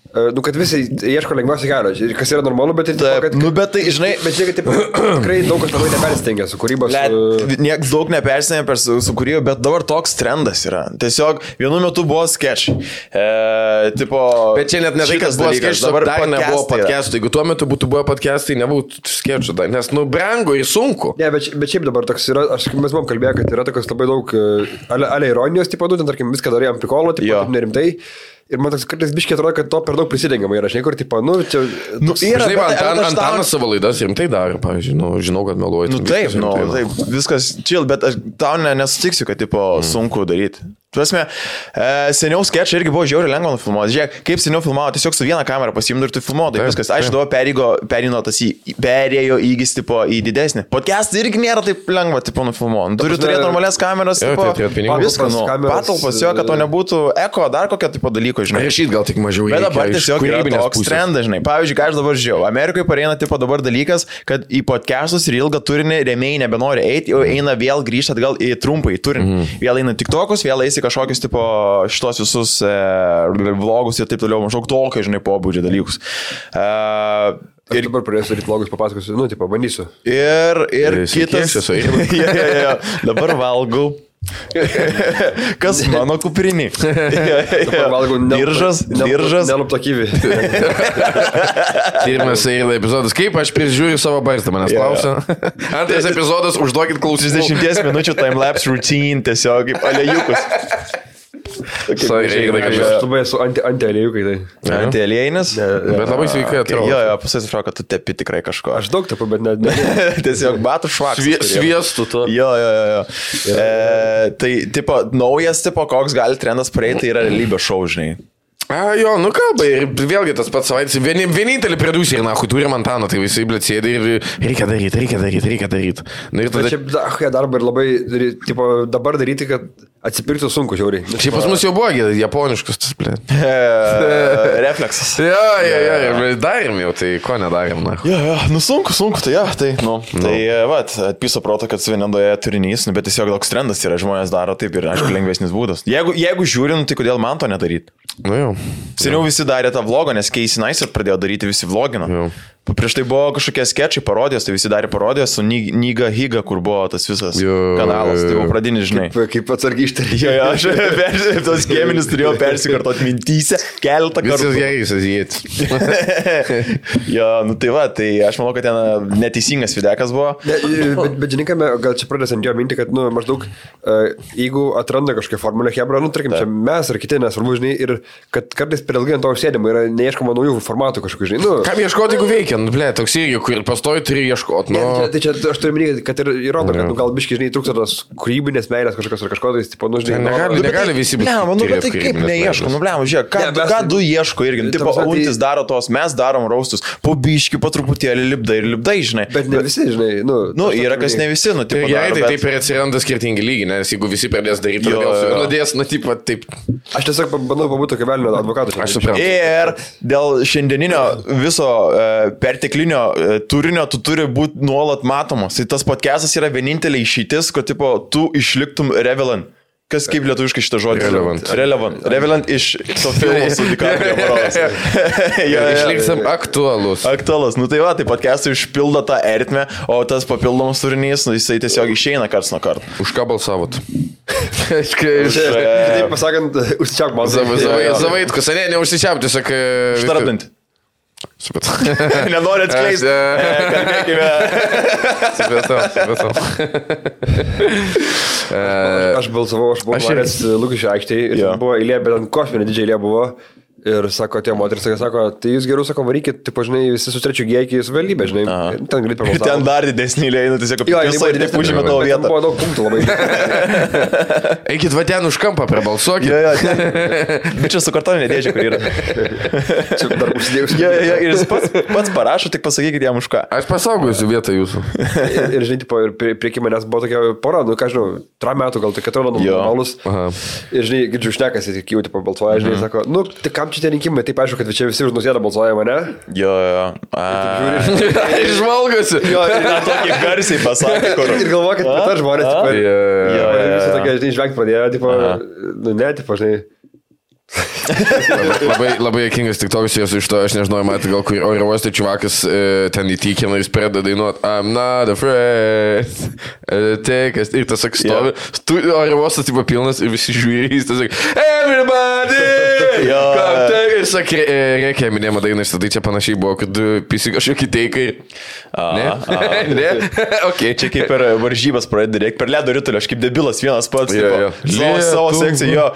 Nu, kad visi ieško lengviausio kelio, kas yra normalu, bet ir taip, kad... Nu, bet tai, žinai... Bet žiūrėk, tikrai daug kas labai neperstengia su kūrybos... Niekas daug neperstengia su kūryba, bet dabar toks trendas yra. Tiesiog vienu metu buvo sketch. Bet čia net ne tai, kas buvo sketch, dabar dar nebuvo podcastų. Jeigu tuo metu būtų buvo podcastai, nebūtų sketch, nes, brangu ir sunku. Ne, bet šiaip dabar toks yra, mes buvom kalbėję, kad yra tokios labai daug ale ironijos, tipo, ten, tarkim, viską darėjom pikolo, tipo, nerimtai. Ir man toks kartais biškiai atrodo, kad to per daug prisidengiama yra, žinai, kur, tipo, čia... Yra, žinai, Antanas savo laidas rimtai daro, pavyzdžiui, žinau, kad meluoju. Taip, viskas chill, bet aš tau nesutiksiu, kad, tipo, sunku daryti. Tuosme, seniau sketch irgi buvo žiauriai lengva nufilmuoti. Žiūrėk, kaip seniau filmavo, tiesiog su viena kamera pasiimdavo ir tu filmuodai viskas. Aš dabar perėjo įgis, tipo, į didesnį. Podcast irgi nėra taip lengva, tipo, nufilmuoti. Turi turėti normalias kameras, tipo, viską, patalpas, jo, kad to nebūtų eko, dar kokia, tipo, dalyko, žinai. Rašyt gal tik mažiau. Bet dabar tiesiog yra toks trendas, žinai. Pavyzdžiui, ką aš dabar žiūrėjau. Amerikoje pareina, tipo, dabar dalykas, kad į podcastus ir ilgą turinį rėmėjai nebenori eiti, jau eina vėl grįžti atgal į trumpą į turinį. Vėl eina TikTokus, vėl eisi kažkokius, tipo, šitos visus vlogus ir taip toliau, maždaug tokio, žinai, pobūdžio dalykus. Ir dabar pradėsiu daryti vlogus, papasakosiu, nu, tipo, bandysiu. Ir kitas. Dabar valgau. Kas mano kuprinį? Diržas. Neluptokyvi. Pirmas epizodas. Kaip aš prižiūriu savo barstą, manęs klausia. Antras epizodas, užduokit klausimų. 30 minučių timelapse routine, tiesiog kaip alėjukus. Aš labai esu anti-alėjukai, tai. Anti-alėjinis? Bet labai sveikai atrodo. Jo, pasisifrau, kad tu tepi tikrai kažko. Aš daug tepu, bet ne. Tiesiog batų švakas. Sviestų to. Jo. Tai, tipo, naujas, tipo, koks gali trendas praeiti, tai yra realybės šou, žinai. Jo, nu kalba, ir vėlgi tas pats savaitis. Vienintelį producerį, turim Antaną, tai visi blėtsėdai ir reikia daryti. Nu, ir tada... Šiaip darbą ir labai, tipo, dabar daryti, kad atsipirktų sunku, žiauriai. Šiaip pas mus jau buvo japoniškas tas, blė. Refleksas. Jo, darėm jau, tai ko nedarėm, na. Jo, nu sunku, tai jo, tai, nu. Tai, vat, atpiso proto, kad suviendoje turinys, bet tiesiog toks trendas yra, žmonės daro taip ir, aišku, lengvesnis būdas. Jeigu žiūrim, tai kodėl man to nedaryti? Nu jau. Seniau visi darė tą vlogą, nes Casey Neistat pradėjo daryti, visi vlogino. Prieš tai buvo kažkokie sketčiai parodijos, tai visi darė parodijos su Niga Higa, kur buvo tas visas kanalas, tai buvo pradinis, žinai. Kaip atsargiai ištarė. Jo, aš tos skėminis turėjau persikartot mintyse keletą kartų. Viskas gerai, susijėti. Jo, nu tai va, tai aš manau, kad ten neteisingas videkas buvo. Bet žininkame, gal čia pradėsant jo mintį, kad, nu, maždaug, jeigu atranda kažkokią formulę hebra, nu, tarkim, čia mes ar kiti, nesvarbu, žinai, ir kad kartais per ilgai ant to užsėdimo yra neieškoma naujų formatų kažkokių, žinai. Nu, kam ieškoti, jeigu veikia? Nu, blė, toks irgi, kur pastoji turi ieškoti. Nu. Tai čia aš turiu minėti, kad ir įrodo, kad, nu, gal biškai, žinai, trūksta tos kūrybinės meilės kažkokios ar kažko, tai, tipo, nu, žinai. Negali visi būti. Nu, bet tai kaip neieško, nu, blėm, žiūrėk, ką du ieško irgi. Tipo, Untis daro tos, mes darom raustus, po biškį, po truputėlį lipdai, žinai. Bet ne visi, žinai, nu, yra kas ne visi, nu, tipo. Gerai, tai taip ir atsiranda skirtingi lygiai, nes jeigu visi pradės daryti, nudės, nu, taip. Aš tiesiog bandau pabūti tokio velnio advokato. Aš suprantu. Ir dėl šiandieninio viso perteklinio turinio tu turi būti nuolat matomas. Tai tas podcastas yra vienintelė išeitis, kad tipo, tu išliktum relevant. Kas kaip lietuviškai šitą žodį? Relevant iš to filmo su DiCaprio Marolas. Išliksim aktualus. Nu tai va, tai podcastai užpildo tą ertmę, o tas papildomas turinys, nu, jisai tiesiog išeina karts nuo karto. Už ką balsavot? Taip pasakant, užsičiauk balsą. Zavaitkus, neužsičiauk, tiesiog... Štardant. Nenori atskleisti. Kalbėkime. Supratau. Aš balsavau, aš buvau Marės Lukišio aikštėje ir buvo eilė, bet ant kosminė didžiai eilė buvo. Ir sako, tie moteris, sako, tai jūs geriau, sako, varykit, tipo, žinai, visi su trečiu gėkį į savivaldybę, žinai. Ten greit prabalsavo. Ir ten dar didesnį eilę, tiesiog visą ir taip užėmė tavo vietą. Buvo daug punktų labai. Eikit va ten už kampą, prabalsuokit. Bet čia su kartoninė dėžė, kur yra. Čia dar užsidėjus. Ir jis pats parašo, tik pasakykit jam už ką. Aš pasaugosiu vietą jūsų. Ir žinai, tipo, ir prieki manęs buvo tokia pora, nu, ką žinau, 3 metų, gal 4 normalus. Ir žinai, girdžiu šnekasi, tik jau, tipo, balsuoja, žinai, sako, nu, tai kam čia tie rinkimai, taip aišku, kad čia visi už Nausėdą balsuoja mane. Jo. Išvalgosi. Jo, ir tokį garsiai pasakė, kur. Ir galvoja, kad pritar žmonės, tipo, visi tokie, žinai, žvengti pradėjo, tipo, nu, ne, tipo, žinai. Labai jokingas tik toks iš to, aš nežinau, matai, gal kur oro uoste čiuvakas ten įtikina ir jis pradeda dainuoti I'm not afraid. Tekas, ir tas stovi. Oro uostas tipo pilnas ir visi žiūri, jis tas everybody! Ir sakė, reikia minėjimą dainą, tai čia panašiai buvo, kad pisi kažkokį teikai. Ne? Ok. Čia kaip per varžybas pradedi, reikia per ledo ritulio, aš kaip debilas vienas pats. Savo sekciją,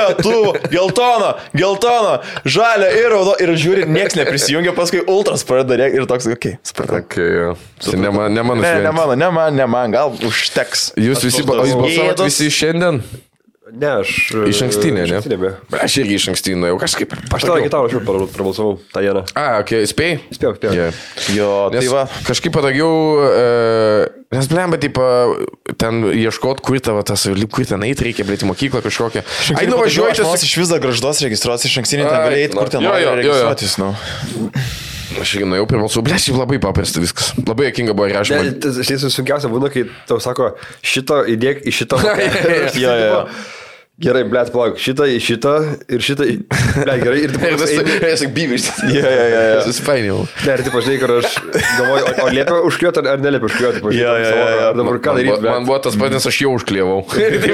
geltona, žalia ir raudo ir žiūri, nieks neprisijungia, paskui ultras pradeda ir toks, okei, supratau. Tai ne man, gal užteks. Jūs visi balsavot visi šiandien? Ne, aš... Iš ankstinė, ne? Aš irgi iš ankstinė, jau kažkaip... Aš tą gitarą aš jau prabalsavau tą dieną. Okay, spėjai? Spėjau. Yeah. Jo, tai va. Kažkaip patogiau, nes blemba, taip, ten ieškot, kur tavo tas, kur ten eit reikia, blėti mokyklą kažkokią. Ai, nuvažiuotis. Aš iš vis dar graždos registruotis iš ankstinį, ten gali eiti, kur ten nori registruotis, Aš irgi nuėjau prie balsų, blėšiai labai paprasta viskas. Labai jokinga buvo ir aš. Tai sunkiausia būna, kai tau sako, šito įdėk į šitą. Gerai, blėt, palauk, šitą į šitą ir šitą į... Blėt, gerai, ir taip... Esak byviš. Susipainiau. Ne, ir taip, žinai, kur aš galvoju, o liepia užkliuoti ar neliepia užkliuoti. Dabar ką daryti? Man buvo tas pat, nes aš jau užklievau.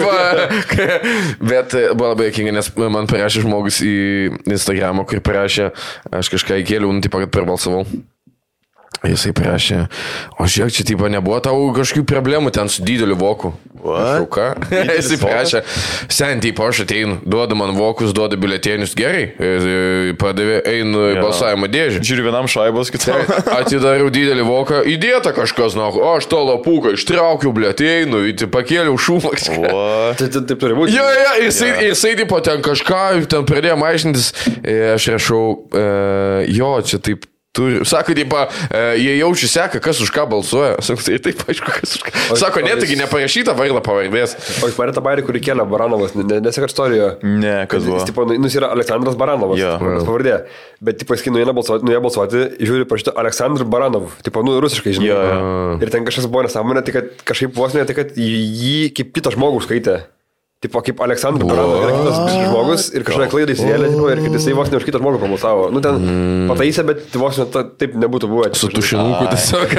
Bet buvo labai jokinga, nes man parašė žmogus į Instagramą, kur parašė, aš kažką įkėliau, taip, kad perbalsavau. Jisai prašė, o žiūrėk, čia taip nebuvo tau kažkokių problemų ten su dideliu voku. Ką? Jisai prašė, sen, taip, aš ateinu, duoda man vokus, duoda biuletėnius, gerai, padavė, einu į balsavimo dėžę. Žiūriu vienam šaibos, kitam. Atidariau didelį voką, įdėta kažkas, o aš to lapuką ištraukiau, blėteinu, pakėliau šūmą. Taip turi būti. Jo, jisai taip ten kažką, ten pradėjo aiškintis, aš rašau, jo, čia taip. Sako, taip, jie jaučiu seka, kas už ką balsuoja. Sako, tai taip, aišku, kas už ką. Sako, netaigi neparašyta vardą pavardės. O jūs parė tą bairį, kurį kėlė Baranovas, neseka istorijoje. Ne, kas buvo. Jis, tipo, jis yra Aleksandras Baranovas, pavardė. Bet, tipo, jis, nuėjo balsuoti, žiūri parašyta Aleksandr Baranov, tipo, rusiškai, žinai. Ir ten kažkas buvo nesąmonė, tai kad kažkaip vos ne, tai kad jį kaip kitą žmogų skaitė. Tipo, kaip Aleksandras Baranov yra kitas žmogus ir kažkokia klaida įsivėlė, ir kad jisai vos ne už kitą žmogų pabalsavo. Nu, ten pataisė, bet vos ne taip nebūtų buvę. Su tušinuku tiesiog.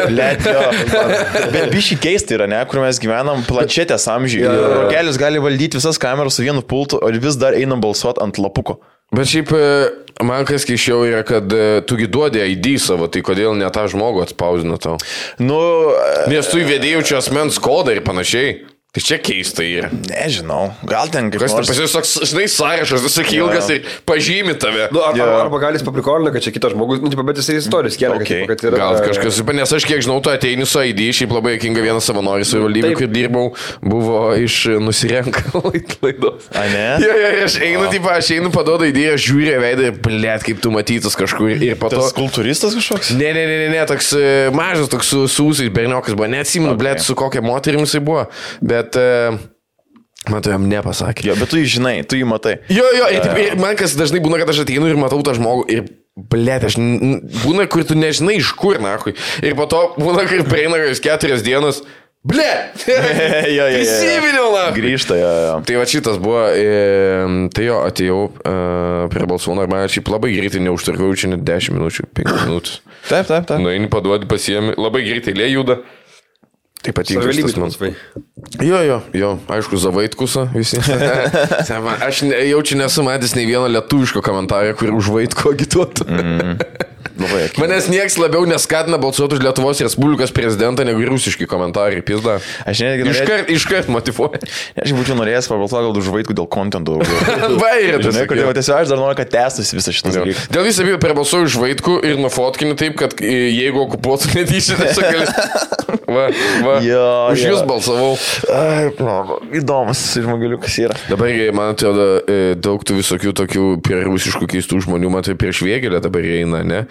Bet bišį keista yra, ne, kur mes gyvenam planšetės amžiui. Rogelis gali valdyti visas kameras su vienu pultu, o vis dar einam balsuoti ant lapuko. Bet šiaip, man kas keiščiau yra, kad tugi duodė ID savo, tai kodėl ne tą žmogų atspausdino tau? Nes tu įvedėjau čia asmens kodą ir panašiai. Tai čia keista yra. Nežinau, gal ten kaip nors... Pas toks, žinai, sąrašas, visai ilgas ir pažymi tave. Nu, arba gal jis paprikolina, kad čia kitas žmogus, nu, bet jisai istorijos kelia, kad yra... Gal kažkas, nes aš kiek žinau, tu ateini su ID, šiaip labai jokinga vienas savanoris savivaldybė, kur dirbau, buvo iš nusirenka laidos. A, ne? Jo, aš einu, aš einu, paduodu ID, aš žiūriu veidą ir, blėt, kaip tu matytas kažkur. Ir po to... Tas kultūristas kažkoks? Ne, toks mažas, toks su ūsais berniokas buvo, neatsimenu, blėt, su kokia moterim jisai buvo. Bet, man to jam nepasakė. Jo, bet tu jį žinai, tu jį matai. Jo, ir man kas dažnai būna, kad aš ateinu ir matau tą žmogų ir, blėt, aš būna, kur tu nežinai iš kur, nahui. Ir po to būna, kai prieina 4 dienas, blėt, prisiminiau, nahui. Grįžta, jo. Tai va šitas buvo, tai jo, atėjau prie balsų, ir man šiaip labai greitai neužtarkau, čia net 10 minučių, 5 minučių. Taip. Nueini paduodi, pasiemi, labai greitai lė juda. Taip pat įvyksta man. Jo, aišku, Zavaitkusą visi. Aš jaučiu nesu matęs nei vieno lietuviško komentarą, kur už Vaitko agituotų. Manęs nieks labiau neskatina balsuoti už Lietuvos Respublikos prezidentą negu rusiški komentarai, pizda. Aš netgi iškart motivuoju. Aš būčiau norėjęs pabalsuoti gal už Vaitkų dėl kontentų. Žinai, kodėl tiesiog aš dar noriu, kad tęstųsi visą šitas dalykas. Dėl visą bėjau perbalsuoju už Vaitkų ir nufotkini taip, kad jeigu okupuotų netyčia, tiesiog gali... Va. Už jūs balsavau. Įdomus žmogeliukas yra. Dabar, man atrodo, daug tų visokių tokių rusiškų keistų žmonių, man tai prieš Vėgėlę dabar eina, ne?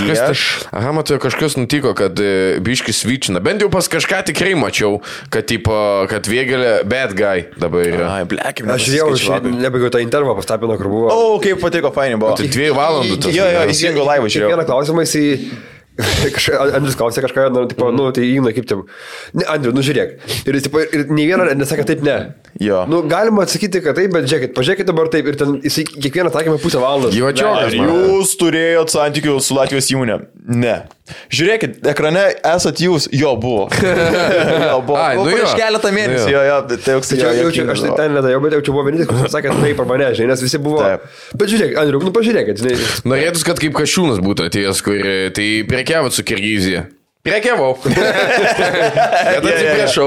Kažkas nutiko, kad biškis svičina. Bent jau pas kažką tikrai mačiau, kad Vėgėlė bad guy dabar yra. Aš jau nebaigiau tą intervą pastapino, kur buvo. Kaip patiko, fainai buvo. Tai 2 valandų tas. Jo, įsijungo laivą žiūrėjau. Vieną klausimą jisai Andrius klausė kažką, tai įjungna kaip tėm. Ne, Andriu, žiūrėk. Ir jis, ir nei vieną nesakė taip, ne. Jo. Galima atsakyti, kad taip, bet žiūrėkit, pažiūrėkit dabar taip. Ir ten jisai kiekvieną atsakymą pusę valandos. Ar jūs turėjot santykių su Latvijos įmonė? Ne. Žiūrėkit, ekrane esat jūs. Jo, buvo. Jo, buvo. Prieš keletą mėnesių. Jo, tai aš tai ten nedėjau, bet jau čia buvo vienintelis, kuris sakė taip arba ne, žinai, nes visi buvo. Bet žiūrėk, Andriu, pažiūrėkit, žinai. Norėtus, kad kaip Kašiūnas būtų atėjęs, kur tai prekiavot su Kirgizija. Prekiavau. Bet atsiprašau.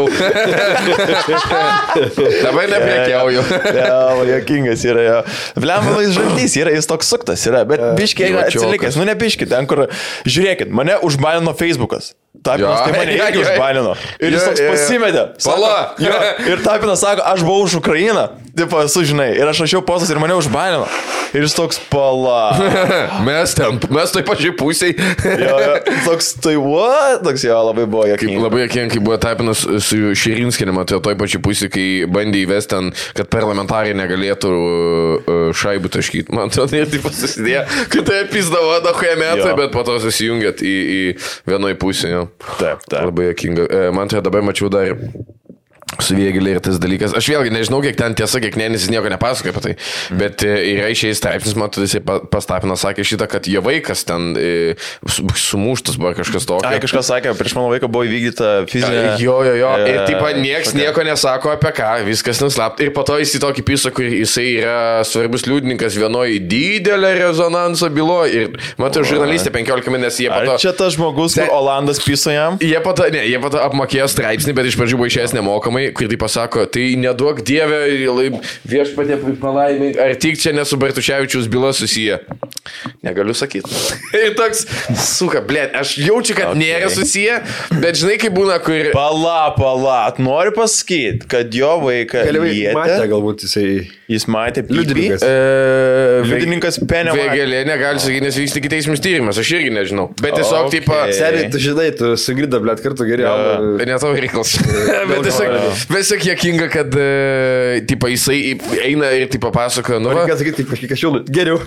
Dabar neprekiauju. Jokingas yra jo. Vlembalas žaltys yra, jis toks suktas yra, bet biškiai yra atsilikęs. Nu ne biškiai, ten kur, žiūrėkit, mane užbanino Facebookas. Tapinas tai mane irgi užbanino. Ir jis toks pasimetė. Pala. Ir Tapinas sako, aš buvau už Ukrainą. Tipo, esu, žinai, ir aš rašiau postus ir mane užbanino. Ir jis toks, pala. Mes toj pačiai pusiai. Toks, tai what? Toks jo, labai buvo jokinga. Labai jokinga, kai buvo Tapinas su Širinskienė, tai toj pačiai pusiai, kai bandė įvesti ten, kad parlamentarai negalėtų šaibų taškyti. Man atrodo, ir taip susidėjo, kad tai pizdavo dahoje metai, bet po to susijungėt į vienoj pusėje. Taip. Labai jokinga. Man tai dabar mačiau dar su Vėgėlė ir tas dalykas. Aš vėlgi nežinau, kiek ten tiesa, kiek ne, nes jis nieko nepasakoja apie tai. Bet yra išėjęs straipsnis, man atrodo, jisai Pastapinas sakė šitą, kad jo vaikas ten sumuštas buvo kažkas tokio. Ai, kažkas sakė, prieš mano vaiką buvo įvykdyta fizinė. Jo. Ir taip nieks nieko nesako apie ką, viskas nuslapta. Ir po to jis į tokį pisą, kur jisai yra svarbus liudininkas vienoje didelė rezonanso byloje. Ir matau, žurnalistė 15 min, nes jie po to... Ar čia tas žmogus, kur Olandas piso jam? Jie po to apmokėjo straipsnį, bet iš pradžių buvo išėjęs nemokamai, kur tai pasako, tai neduok Dieve, viešpatie palaimink, ar tik čia nesu Bartuševičiaus byla susiję. Negaliu sakyti. Ir toks, suka, blėt, aš jaučiu, kad nėra susiję, bet žinai, kaip būna, kur... Pala, noriu pasakyti, kad jo vaiką matė, galbūt jis matė liudininkas. Liudininkas penė. Vėgėlė negali sakyti, nes vyksta kiteismis tyrimas, aš irgi nežinau. Bet tiesiog, Seniai, tu žinai, tu su Ingrida, blėt, kartu geriau. Ne tavo reikalas. Bet tiesiog jokinga, kad jisai eina ir pasakoja, nu... Reikia sakyti, kaip kažkiek Kašiūnui. Geriau.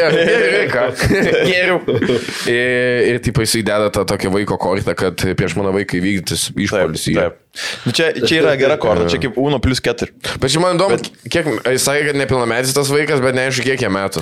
Geriau. Ir jisai deda tą tokią vaiko kortą, kad prieš mano vaiką įvykdytis išpuolis. Čia yra gera korta, čia kaip 1+4. Bet čia man įdomu, kiek jis sakė, kad nepilnametis tas vaikas, bet neaišku, kiek jie metų.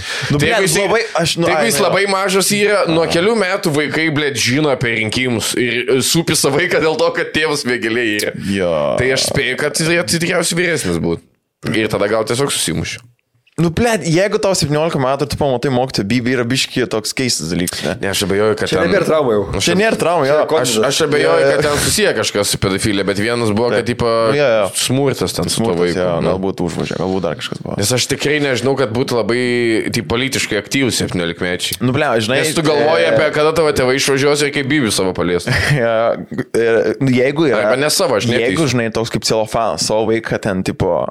Jeigu jis labai mažas yra, nuo kelių metų vaikai, blėt, žino apie rinkimus ir supisa vaiką dėl to, kad tėvas Vėgėlė yra. Tai aš spėju, kad jis tikriausiai vyresnis būtų. Ir tada gal tiesiog susimušiu. Nu, blėt, jeigu tau 17 metų ir tu pamatai mokytoją, Bibi yra biški toks keistas dalykas, ne? Ne, aš abejoju, kad čia nėra trauma jau. Čia nėra trauma, jo. Aš abejoju, kad ten susiję kažkas su pedofilija, bet vienas buvo, kad smurtas ten su to vaiku. Galbūt užvažė, galbūt dar kažkas buvo. Nes aš tikrai nežinau, kad būtų labai politiškai aktyvus 17-mečiai. Nu, blėt, žinai. Nes tu galvoji apie kada tavo tėvai išvažiuos ir kaip Bibi savo palies. Jeigu yra. Arba ne savo, aš netysiu. Jeigu, žinai, toks kaip celofanas, savo vaiką ten,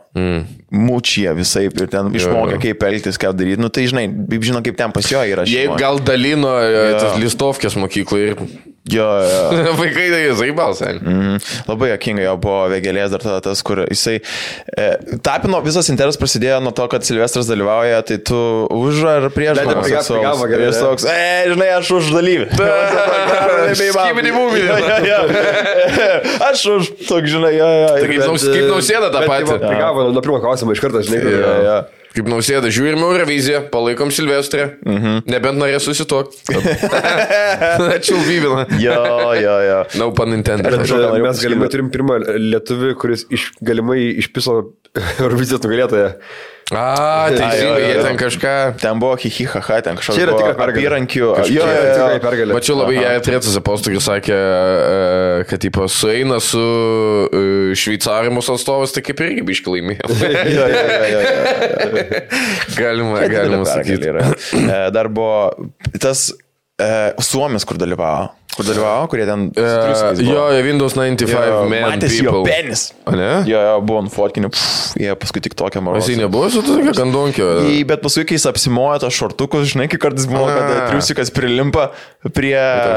mučia visaip ir ten išmokė, kaip elgtis, ką daryti. Nu, tai, žinai, žino, kaip ten pas jo yra. Jeigu gal dalino tas listovkės mokyklai ir... Jo. Vaikai tai zaibal, sen. Labai jokinga jo buvo Vėgėlės dar tas, kur jisai... Tapino visas interesas prasidėjo nuo to, kad Silvestras dalyvauja, tai tu už ar prieš? Ir toks, žinai, aš už dalyvį. Aš už, toks, žinai, Kaip Nausėda tą patį. Prigavo nuo pirmo klausimo iš karto, žinai. Kaip Nausėda, žiūrime Euroviziją, palaikom Silvestrę, nebent norės susituokti. Ačiū Vyvina. Jo. No pun intended. Mes galimai turim pirmą lietuvį, kuris galimai išpiso Eurovizijos nugalėtoją. Teisingai, jie ten kažką... Ten buvo hihihaha, ten kažkas. Čia yra tikra pergalė. Apyrankių. Mačiau labai ją tretas apostų, kuris sakė, kad sueina su šveicarimus atstovas, tai kaip irgi biški laimėjo. Galima sakyti. Dar buvo tas Suomis, kur dalyvavo, kurie ten... Jo, Windows 95 man matės people. Jo penis. O ne? Jo, buvo nufotkinį, jie paskui tik tokią marosą. Jis nebuvo su tokia gandonkio? Bet paskui, kai jis apsimojo tos šortukus, žinai, kai kartais buvo, kad triusikas prilimpa prie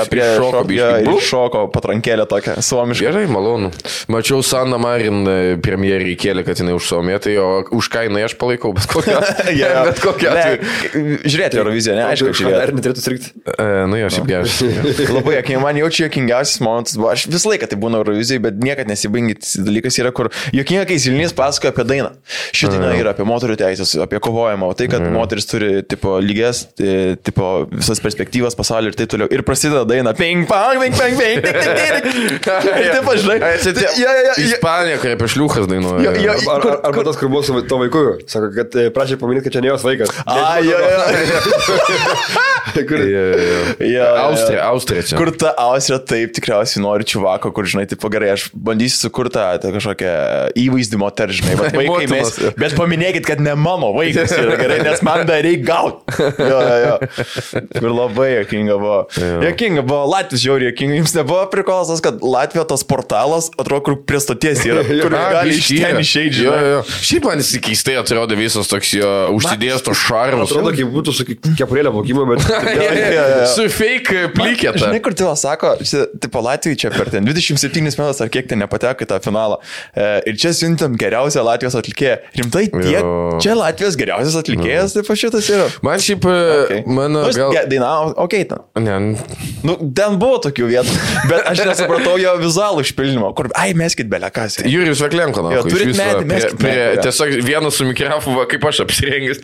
šoko patrankėlę tokią suomišką. Gerai, malonu. Mačiau Sanna Marin premjerį įkėlė, kad jinai užsuomė, tai už ką jinai aš palaikau, bet kokią. Žiūrėti Euroviziją, ne? Aišku, žiūrėti. Ar neturėtų sirgti? Nu jo, šiaip geras. Labai man jaučiu jokingiausias momentas buvo. Aš visą laiką tai būna Eurovizijai, bet niekad nesibaigęs dalykas yra, kur jokinga, kai Zilnys pasakoja apie dainą. Ši daina yra apie moterų teisės, apie kovojimą, o tai, kad moteris turi tipo lygias, tipo visas perspektyvas pasaulyje ir taip toliau. Ir prasideda daina. Ping, pang, ping, ping, ping, ping, ping, ping. Taip, aš žinai. Ispanija, kai apie šliuchas dainuoja. Arba tas, kur buvo su to vaiku. Sako, kad prašė paminėti, kad čia ne jos vaikas. Austrija čia. Kur ta Austrija taip tikriausiai nori čuvako, kur, žinai, taip gerai, aš bandysiu sukurti kažkokią įvaizdį moters, žinai, bet paminėkit, kad ne mano vaikas yra gerai, nes man dar reikia gauti. Jo. Kur labai jokinga buvo. Jokinga buvo, Latvijos žiauriai jokinga. Jums nebuvo prikolasas, kad Latvijos tas portalas, atrodo, kur prie stoties yra, kur gali iš ten išeiti, žinai. Šiaip man jis keistai atrodo visas toks jo užsidėjęs tos šarvus. Atrodo, kaip būtų su kepurėlė mokimo, bet... Su fake plikėta. Žinai, kur Tila sako, tipo Latvijai čia per ten 27 metus ar kiek ten nepateko į tą finalą. Ir čia siuntam geriausią Latvijos atlikėją. Rimtai tiek, čia Latvijos geriausias atlikėjas, taip šitas yra. Man šiaip, mano gal... Dainavo, okei ten. Ne. Nu, ten buvo tokių vietų, bet aš nesupratau jo vizualų išpildymo, kur, meskit belekąs. Jurijus Veklenko, na, turit medį, meskit medį. Tiesiog vienas su mikrofu, kaip aš apsirengęs.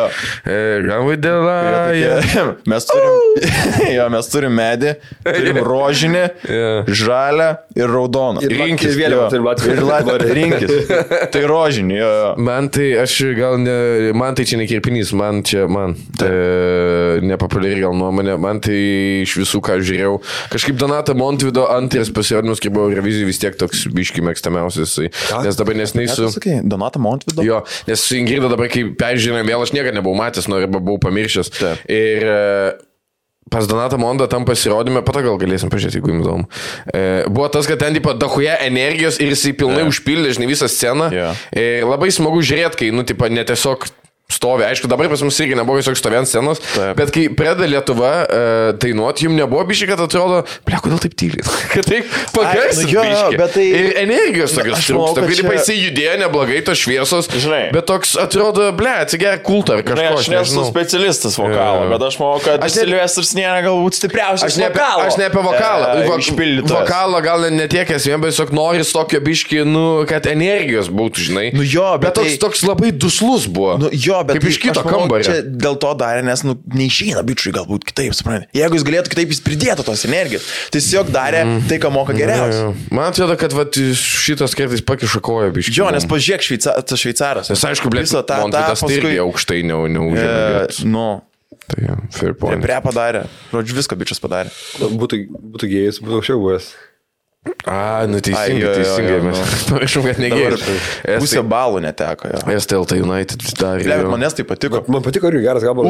Mes turim medį, turim rožinį, žalią ir raudoną. Ir rinkis vėliavą turim Latvijos. Rinkis. Tai rožinį, jo. Man tai, aš gal ne, man tai čia ne kirpinys, man nepopuliari gal nuomonė, man tai iš visų, ką žiūrėjau, kažkaip Donata Montvydo antras pasirodymas, kai buvo Eurovizijai, vis tiek toks biški mėgstamiausias, nes dabar nesnai su... Donata Montvydo? Jo, nes su Ingrida dabar, kai peržiūrėjom vėl, aš niekada nebuvau matęs, arba buvau pamiršęs. Ir pas Donatą Mondą tam pasirodymę, po to gal galėsim pažiūrėti, jeigu jums įdomu. Buvo tas, kad ten tipo dahuja energijos ir jisai pilnai užpildė, žinai, visą sceną. Ir labai smagu žiūrėti, kai, nu, tipo, ne tiesiog stovi. Aišku, dabar pas mus irgi nebuvo tiesiog stovėjant scenos, bet kai pradeda Lietuva dainuoti, jums nebuvo biškai, kad atrodo, ble, kodėl taip tyliai? Kad taip pagarsit biškai. Tai... Ir energijos tokios trūksta. Kai taip jisai judėjo neblogai, tos šviesos, bet toks atrodo, ble, atsigeria kultą ar kažko. Aš nesu specialistas vokalo, bet aš manau, kad Silvestras nėra galbūt stipriausias vokalo. Aš ne apie vokalą. Vokalą gal ne tiek esmė, bet tiesiog noris tokio biškai, nu, kad energijos būtų, žinai. Nu jo, bet toks labai duslus buvo. Nu jo, bet kaip iš kito kambario. Čia dėl to darė, nes nu, neišeina bičiui galbūt kitaip, suprantate. Jeigu jis galėtų kitaip, jis pridėtų tos energijos. Tai tiesiog darė tai, ką moka geriausiai. Man atrodo, kad vat, šitas kartais pakiša koją biškai. Jo, nes pažiūrėk šveicaras. Nes aišku, blėt, Montvydas tai irgi aukštai neužėmė. Nu. Tai fair point. Prie padarė. Žodžiu, viską bičias padarė. Būtų gėjus, būtų aukščiau buvęs. Nu teisingai, mes parašom, kad negėrė. Pusė balų neteko, jo. STLT United darė. Manęs tai patiko. Man patiko irgi geras gabalas.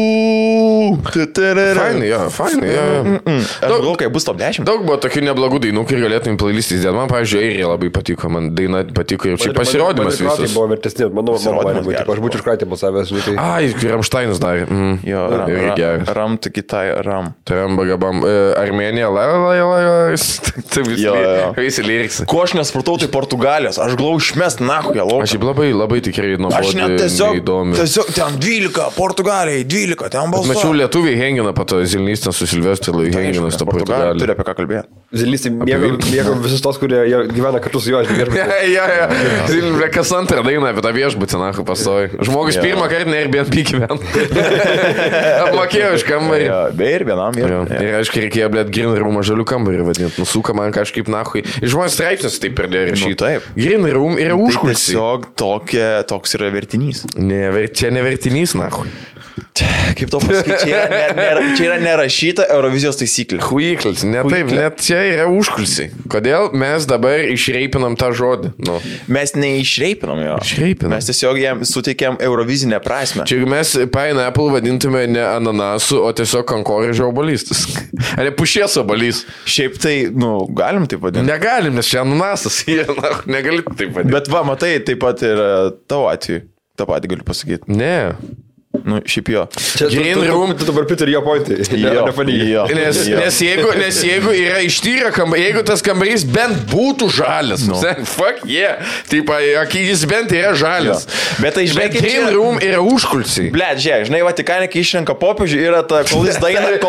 Fainai, jo. Aš galvoju, kai bus top 10. Daug buvo tokių neblogų dainų, kur galėtum playlistys dėti. Man, pavyzdžiui, Airija labai patiko, man daina patiko ir čia pasirodymas visas. Man buvo vertesni, mano mano patiko, aš būčiau iškratė balsavęs. Rammsteinas darė. Jo, Ram Takitai, Ram. Ram Bagabam. Armėnija, visi lyriks. Ko aš nesupratau, tai Portugalijos. Aš glau išmest nahu ją lauką. Aš labai tikrai nuobodį neįdomi. Tiesiog ten 12, Portugalijai 12, ten balsuoja. Mačiau lietuviai hengina po to Zilnys, ten su Silvestru henginas to Portugalijai. Turi apie ką kalbėti. Zilnys mėgo visus tos, kurie gyvena kartu su juo, aš viešbutį. Zilnys kas antrą dainą apie tą viešbutį, nahu, pastovi. Žmogus pirmą kartą Airbnb gyvena. Apmokėjo iš kambarį. Ir vienam ir. Ir aišku, reikėjo, blėt, Green Room žalių kambarį vadinti. Nusuka man kažkaip nahui. Ir žmonės straipsnis taip pradėjo rašyti. Taip. Green Room yra užkulisiai. Tiesiog toks yra vertinys. Čia ne vertinys, nahui. Kaip to pasakyti, čia yra nerašyta Eurovizijos taisyklė. Huiklis, ne taip, net čia yra užkulisiai. Kodėl mes dabar išreipinam tą žodį? Nu. Mes neišreipinam jo. Išreipinam. Mes tiesiog jam suteikėm Eurovizinę prasme. Čia mes Pineapple vadintume ne ananasu, o tiesiog kankorėžio obalys. Ar pušies obalys. Šiaip tai, galim taip vadinti. Negalim, nes čia ananasas. Negali taip vadinti. Bet va, matai, taip pat ir tavo atveju. Ta patį galiu pasakyti. Ne. Nu, šiaip jo. Green Room. Tu dabar pritari jo pointai. Jo. Nes jeigu yra ištyrę kambarys, jeigu tas kambarys bent būtų žalias, fuck yeah, taip, jis bent yra žalias. Bet tai žinai, Green Room yra užkulsiai. Blet, žiūrėk, žinai, Vatikane, kai išrenka popiežių, yra ta, kol jis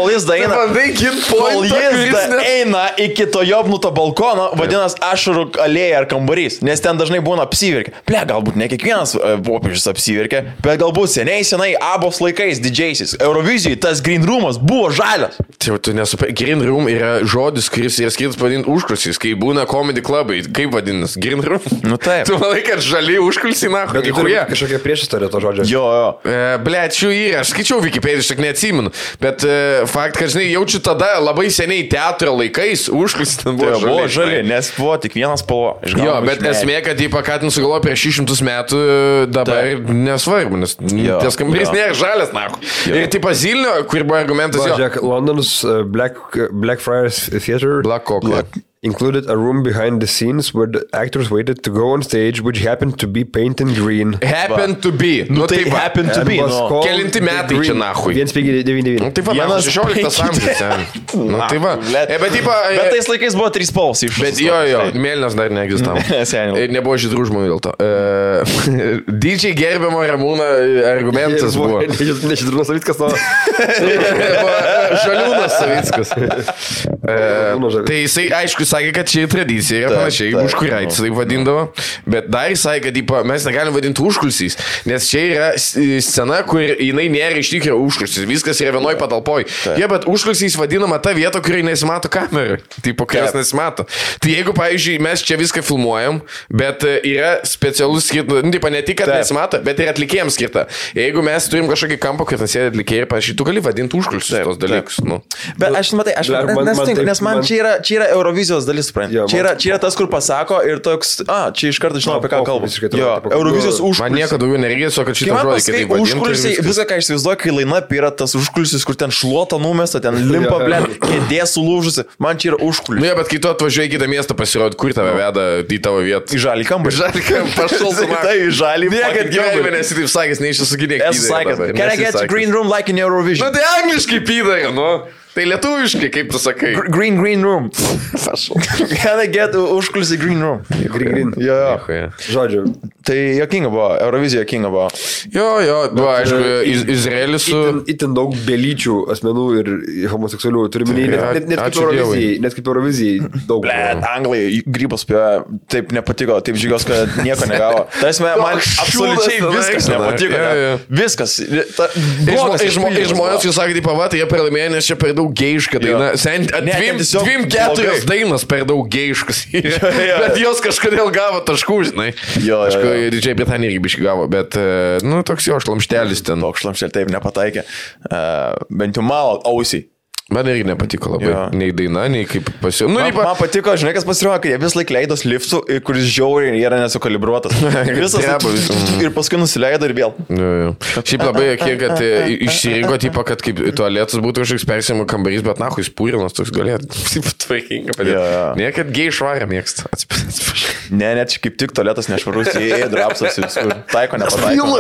eina iki to jobnuto balkono, vadinasi ašarų alėja ar kambarys, nes ten dažnai būna apsiverkę. Ble, galbūt ne kiekvienas popiežius apsiverkė, bet galbūt senai abos laikais didžiaisiais. Eurovizijai tas Green Roomas buvo žalias. Tai tu nesupranti, Green Room yra žodis, kuris yra skirtas vadinti užkulsiais, kai būna comedy klubai, kaip vadinasi, Green Room. Nu taip. Tu manai, kad žaliai užkulsiai, na, bet tu turi kažkokia priešistorė to žodžio. Jo. Blet, šių yra, aš skaičiau Wikipedia, aš tik neatsimenu, bet fakt, kad, žinai, jaučiu tada labai seniai teatro laikais užkulsiai ten buvo žaliai, nes buvo tik vienas spalva. Jo, bet esmė, kad jį pakatins sugalvojo prieš 600 metų, dabar nesvarbu, nes tas kambarys nėra žalias, na. Ir tipo Zilnio, kur buvo argumentas. Žiūrėk, London's Blackfriars Theatre included a room behind the scenes where the actors waited to go on stage, which happened to be painted green. Happened to be. Nu tai happened to be. Kelinti metai čia nahui. 1,99. Nu tai va, 16 amžius. Nu tai va. Bet tais laikais buvo 3 spalvos iš. Bet jo, mėlynas dar neegzistavo. Ir nebuvo žydrų žmonių dėl to. Dydžiai gerbiamo Ramūno argumentas buvo. Ne žydrūnas Savickas, o Žaliūnas Savickas. Tai jisai, aišku, sakė, kad čia tradicija yra panašiai, užkuraitis taip vadindavo, bet dar jis sakė, kad mes negalim vadinti užkulsiais, nes čia yra scena, kur jinai nėra iš tikrųjų užkulsiais, viskas yra vienoj patalpoj. Jie, bet užkulsiais vadinama ta vieta, kur nesimato kamera, tipo, kurios nesimato. Tai jeigu, pavyzdžiui, mes čia viską filmuojam, bet yra specialus skirtas, ne tik, kad nesimato, bet ir atlikėjams skirta. Jeigu mes turim kažkokį kampą, kad nesėdė atlikėjai, pavyzdžiui, tu gali vadinti užkulsiais tos dalykus. Bet aš matai, nes man čia yra Eurovizijos dalis, čia yra tas, kur pasako ir toks, čia iš karto žinau, apie ką kalbu. Eurovizijos užkulisiai. Man nieko daugiau nereikės, kad šitą žodį kitaip vadinti. Užkulisiai, visą ką išsivaizduoju, kai line-up yra tas užkulisius, kur ten šluota numesta, ten limpa, blėt, kėdė sulūžusi, man čia yra užkulisiai. Nu, bet kai tu atvažiuoji į kitą miestą pasirodyti, kur tave veda į tavo vietą? Į žalį kambarį. Žalį kambarį, pašaltų man. Tai į žalį kambarį. Niekad gyvenime nesi taip sakęs, neišsisukinėk. Esu sakęs, can I get green room like in Eurovision? Nu, tai angliškai pydai, nu. Tai lietuviškai, kaip tu sakai. Green room. Can I get užkulisiai green room? Green. Jo. Žodžiu. Tai jokinga buvo, Eurovizija jokinga buvo. Jo, buvo, aišku, Izraelis su... Itin daug belyčių asmenų ir homoseksualių turiminį, net kaip Eurovizijai daug. Blet, Anglai grybos taip nepatiko, taip žygios, kad nieko negavo. Taisme, man absoliučiai viskas nepatiko. Viskas. Ir žmonės, jūs sakė, taip, jie pralaimėjo, nes čia per daug geiška daina. 2-4 dainos per daug geiškas. Bet jos kažkodėl gavo taškų, žinai. Didžiai Britanija irgi biškai gavo, bet, nu, toks jo šlamštelis ten. Toks šlamštelis taip nepataikė. Bent jau malo ausiai. Man irgi nepatiko labai. Nei daina, nei kaip pasiūlė. Nu, man patiko, žinai, kas pasirodė, kad jie vis laik leidos liftų, kuris žiauriai yra nesukalibruotas. Ir paskui nusileido ir vėl. Šiaip labai jokie, kad išsirinko, tipo, kad kaip tualetas būtų kažkoks persėjimo kambarys, bet nahui spūrinas toks galėtų. Taip tvarkinga padėti. Ne, kad gei švarę mėgsta. Atsiprašau. Ne, net kaip tik tualetas nešvarus, jie drapsas ir visur. Taiko nepataiko.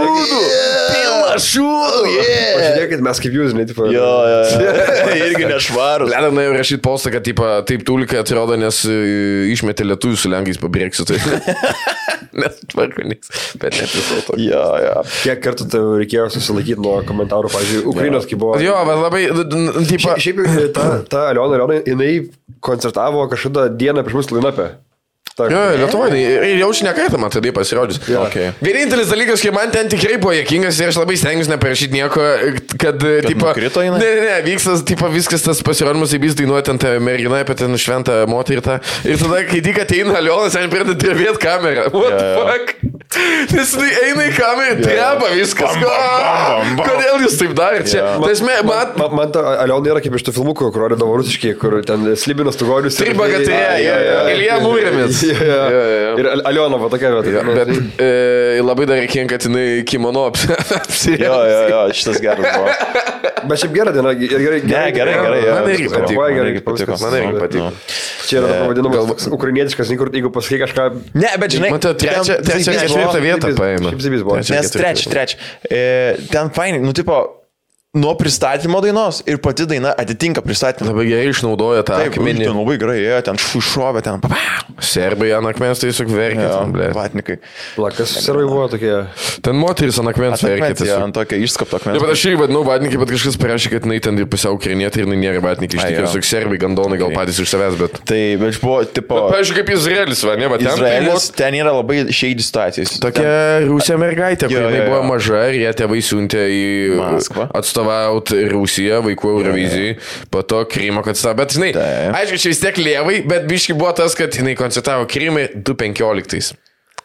Pilna šūdų. Pažiūrėkit, mes kaip jūs, žinai, tipo. Irgi nešvarus. Ledana jau rašyti postą, kad taip tulika atrodo, nes išmetė lietuvių su lenkais po Brexitui. Nes tvarko niks, bet net visą to. Kiek kartų tai reikėjo susilaikyti nuo komentarų, pavyzdžiui, Ukrainos, kai buvo. Jo, bet labai... Šiaip ta Aliona, jinai koncertavo kažkada dieną prieš mus line-up'e. Jo, Lietuvoje. Ir jaučiu nekartą man tada pasirodžius. Vienintelis dalykas, kai man ten tikrai buvo juokingas ir aš labai stengiuosi neparašyti nieko, kad nukrito jinai? Ne, vykstas, viskas tas pasirodymas, jis dainuoja ten tą merginą apie ten šventą moterį tą. Ir tada, kai tik ateina Alionas, jam pradeda drebėti kamerą. What the fuck? Nes eina į kamerą, dreba viskas. Kodėl jūs taip darėte? Man ta Aliona yra kaip iš tų filmukų, kur rodydavo rusiškai, kur ten Slibinas Tugorius. Ilja Mūrėmis. Ir Aliona va tokia vieta. Bet labai dar reikėjo, kad jinai kimono apsirėjo. Jo, šitas geras buvo. Bet šiaip gera diena. Gerai. Man irgi patiko. Čia yra vadinamas ukrainietiškas, jeigu pasakai kažką... Ne, bet žinai... Trečias ketvirtą vietą paėmė. Nes trečią. Ten fainai, nu tipo, nuo pristatymo dainos ir pati daina atitinka pristatymą. Labai gerai išnaudoja tą akmenį. Ten labai gerai, ten šovė, ten. Serbai ant akmens tai tiesiog verkė. Vatnikai. Plakas serbai buvo tokie. Ten moteris ant akmens verkė. Ant tokio išskapto akmens. Bet aš irgi vadinau vatnikai, bet kažkas parašė, kad jinai ten ir pusiau ukrainietė ir jinai nėra vatnikai. Iš tikrųjų, tiesiog serbai gandonai gal patys iš savęs, bet... Tai, bet buvo, tipo... Pavyzdžiui, kaip Izraelis, va, ne, va, Izraelis, ten yra labai šeidi situacijos. Tokia Rusija mergaitė, kur jinai buvo maža ir jie tėvai siuntė į atstovauti Rusiją vaikų Eurovizijai, po to Krymą koncertavo. Bet, žinai, aišku, čia vis tiek lievai, bet biški buvo tas, kad jinai koncertavo Krymą 2015.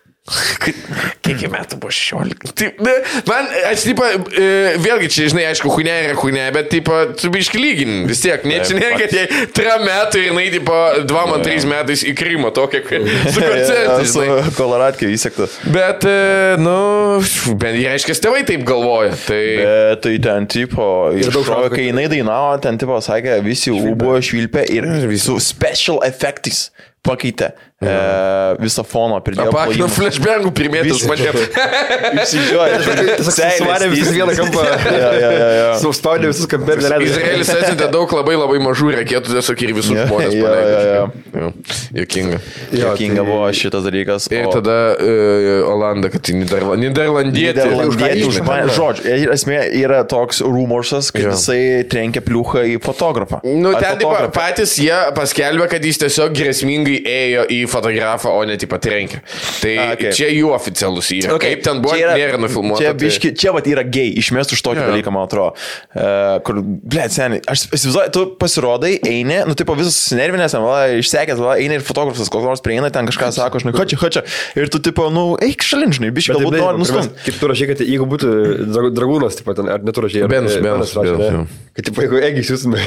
Kiek metų buvo 16? Man, aš, tipo, vėlgi čia, žinai, aišku, huinė yra huinė, bet, tipo, tu biški lygin, vis tiek, ne, čia nėra, kad jie 3 metų ir jinai, tipo, 2-3 metais į Krymą, tokia, su koncertais, žinai. Su Koloradkė įsekta. Bet, nu, bent jie, aiškiai, tėvai taip galvoja. Tai ten, tipo, iššovė, kai jinai dainavo, ten, tipo, sakė, visi buvo švilpę ir visų special effectais pakeitė visą foną, pridėjo plojimą. Apakino flashbangų primėtus mane. Išsižiuoja. Suvarė visus vieną kampą. Suspaudė visus kampelius. Izraelis atsintė daug labai labai mažų raketų, tiesiog ir visus žmonės paleido. Jokinga. Jokinga buvo šitas dalykas. Ir tada Olanda, kad Niderlandietė. Žodžiu, esmė yra toks rumorsas, kad jisai trenkia pliuchą į fotografą. Nu, ten patys jie paskelbė, kad jis tiesiog grėsmingai ėjo į fotografą, o ne taip pat trenkė. Tai čia jų oficialus yra. Kaip ten buvo, nėra nufilmuota. Čia vat yra gay, išmest už tokį dalyką, man atrodo. Kur, blėt, seniai, aš įsivaizduoju, tu pasirodai, eini, nu, tipo, visas susinervinęs, išsekęs, eini ir fotografas, koks nors prieina, ten kažką sako, žinai, hačia, ir tu, tipo, nu, eik šalin, žinai, biškai galbūt nori nustumti. Kaip tu rašai, kad jeigu būtų dragūnas, tipo, ten, ar netu rašai, Benas, kad, tipo, jeigu egis jūsime,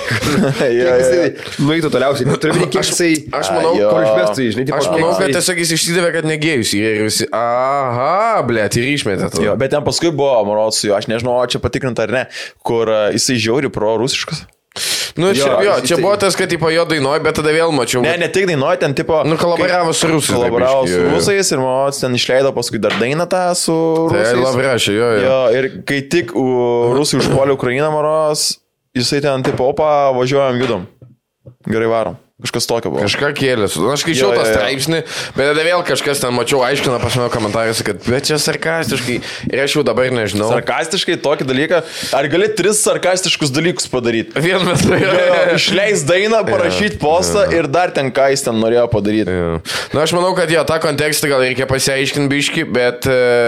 nueitų toliausiai, aš manau, kur išmestų, žinai, aš manau, kad tiesiog jis išsidavė, kad negėjus ir visi, aha, blėt, ir išmetė to. Jo, bet ten paskui buvo, manau, su juo, aš nežinau, čia patikrinta ar ne, kur jisai žiauri pro-rusiškas. Nu, čia buvo tas, kad tipo, jo dainuoja, bet tada vėl mačiau. Ne tik dainuoja, ten tipo... Nu, kolaboravo su rusais. Kolaboravo su rusais ir manau, ten išleido paskui dar dainą tą su rusais. Tai lavrašė, jo. Ir kai tik rusai užpuolė Ukrainą, manau, jisai ten tipo, opa, važiuojam, judam. Gerai varom. Kažkas tokio buvo. Kažką kėlės. Aš skaičiau tą straipsnį, bet tada vėl kažkas ten mačiau, aiškina pas mano komentaruose, kad bet čia sarkastiškai. Ir aš jau dabar nežinau. Sarkastiškai tokį dalyką. Ar gali 3 sarkastiškus dalykus padaryti? Vienu metu. Išleis dainą, parašyti postą ir dar ten ką jis ten norėjo padaryti. Na, aš manau, kad jo, tą kontekstą gal reikia pasiaiškinti biški, bet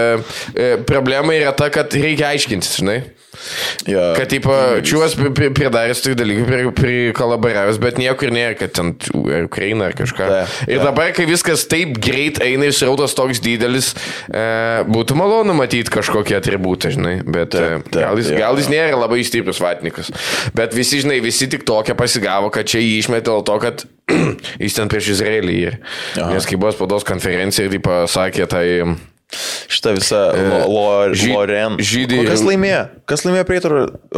problema yra ta, kad reikia aiškintis, žinai. Kad, tipo, čiūvas pridaręs tų dalykų, prikolaboravęs, bet niekur nėra, kad ten Ukraina ar kažką. Ir dabar, kai viskas taip greit eina ir srautas toks didelis, būtų malonu matyti kažkokią atributą, žinai, bet gal jis nėra labai stiprus vatnikas. Bet visi, žinai, visi tik tokia pasigavo, kad čia jį išmetė dėl to, kad jis ten prieš Izraelį ir. Nes kai buvo spaudos konferencija ir, tipo, sakė tai... Šitą visą Loren. Žydį. Kas laimėjo? Kas laimėjo prieitaro?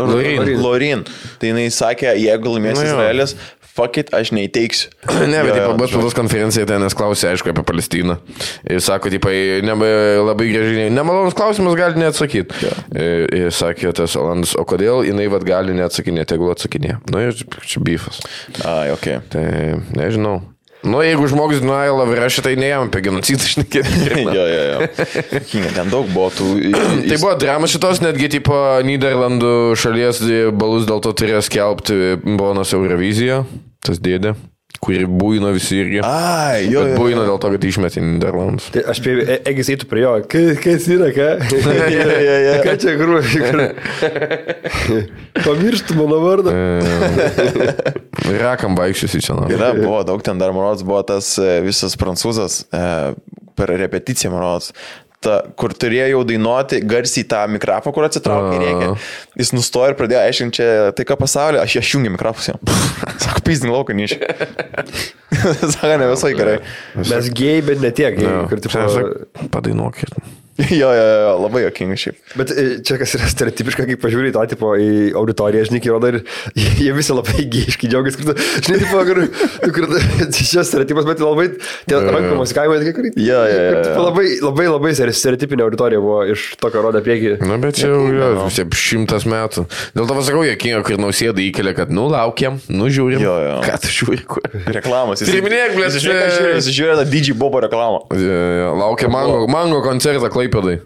Lorin. Tai jinai sakė, jeigu laimės Izraelis, fuck it, aš neįteiksiu. Ne, bet taip, buvo spaudos konferencija, ten nes klausė, aišku, apie Palestiną. Ir sako, taip, labai gražiai, nemalonus klausimas gali neatsakyti. Ir sakė tas Olandas, o kodėl jinai vat gali neatsakinėti, tegul atsakinė. Nu ir čia beefas. Okay. Tai nežinau. Nu, jeigu žmogus dainuoja lavrašį, tai ne jam apie genocidą šnekėti. Jo. Ten daug buvo tų... Tai buvo drama šitos, netgi tipo Niderlandų šalies balus dėl to turėjo skelbti Bonos Euroviziją, tas dėdė, kurį būino visi irgi. Bet būino dėl to, kad išmetė Niderlandus. Tai aš egis eitų prie jo, kas yra, ką? Ką čia grūžiai? Pamirštų mano vardą. Rakam vaikščiusi čia. Buvo daug ten dar, manos, buvo tas visas prancūzas per repeticiją, manos, kur turėjo jau dainuoti garsiai tą mikrofą, kur atsitraukė ir reikia. Jis nustojo ir pradėjo aiškinti čia, tai ką pasaulio, aš išjungiu mikrofus jam. Sako, pizding lauką nišį. Sako, ne visai gerai. Mes gėjai, bet ne tiek. Padainuokit. Jo, labai jokinga šiaip. Bet čia kas yra stereotipiška, kai pažiūrėjai tą tipo į auditoriją, žinai, rodo ir jie visi labai gėjiškai džiaugiasi, kad, žinai, tipo, šis stereotipas, bet labai tie rankomas kaimai, kai labai stereotipinė auditorija buvo iš to, ką rodė priekį. Na, bet čia jau 100 metų. Dėl to pasakau, jokinga, kur Nausėda įkelia, kad, laukiam, žiūrim. Ką tu žiūri? Reklamas. Priminėk, blės, žiūrėjau DJ Bobo reklamą. Laukia Mango koncertą Klaipėdai.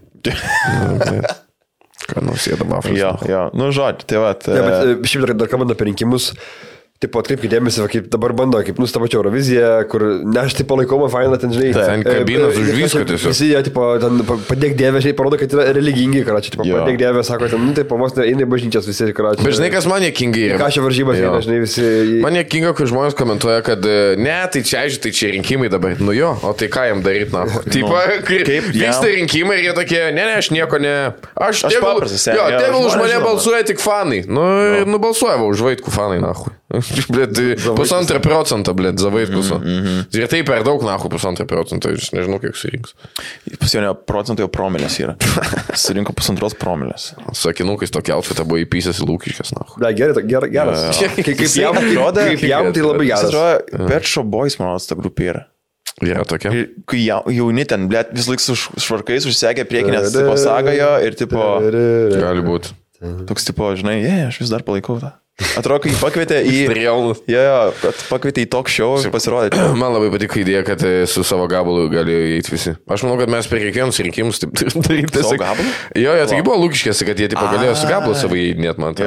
Ką Nausėda Bafras. Jo, žodžiu, tai va. Bet šiaip dar kalbant apie rinkimus, tipo, atkreipkite dėmesį, kaip dabar bando, kaip nustabačia Euroviziją, kur ne aš tipo laikoma faina, ten, žinai. Ten kabinas už viską tiesiog. Visi, tipo, ten padėk dievę, žinai, parodo, kad yra religingi, karačiai, tipo, padėk dievę, sako, ten, tai pavos eina į bažnyčias visi, karačiai. Bet žinai, kas man jokinga yra? Ką čia varžybas eina, žinai, visi. Man jokinga, kai žmonės komentuoja, kad ne, tai čia rinkimai dabar. O tai ką jam daryti, na? Tipo, vyksta rinkimai ir jie tokie, ne, aš nieko ne. Aš paprastas. Tegul už mane balsuoja tik fanai. Balsuoja už Vaitkų fanai, na. Blėt, 1,5%, blėt, za Vaitkus. Ir tai per daug, nahu, 1,5%, aš nežinau, kiek surinks. Pas jo ne procentai, jau promilės yra. Surinko 1,5 promilės. Sakinukais tokį outfitą buvo įpysęs į Lūkiškas, nahu. Ne, geras. Kaip jam tai labai geras. Pet Shop Boys, man ta grupė yra. Yra tokia. Kai jauni ten, blėt, vis laik su švarkais užsegė priekinės, tipo, sagajo ir tipo... Gali būti. Toks tipo, žinai, aš vis dar palaikau tą. Atrodo, kai pakvietė į... pakvietė į talk show ir pasirodė. Man labai patiko idėja, kad su savo gabalu galėjo įeiti visi. Aš manau, kad mes per kiekvienus rinkimus taip daryti. Savo gabalu? Jo, taigi buvo lūkiškėsi, kad jie galėjo su gabalu savo įeidinėti, man.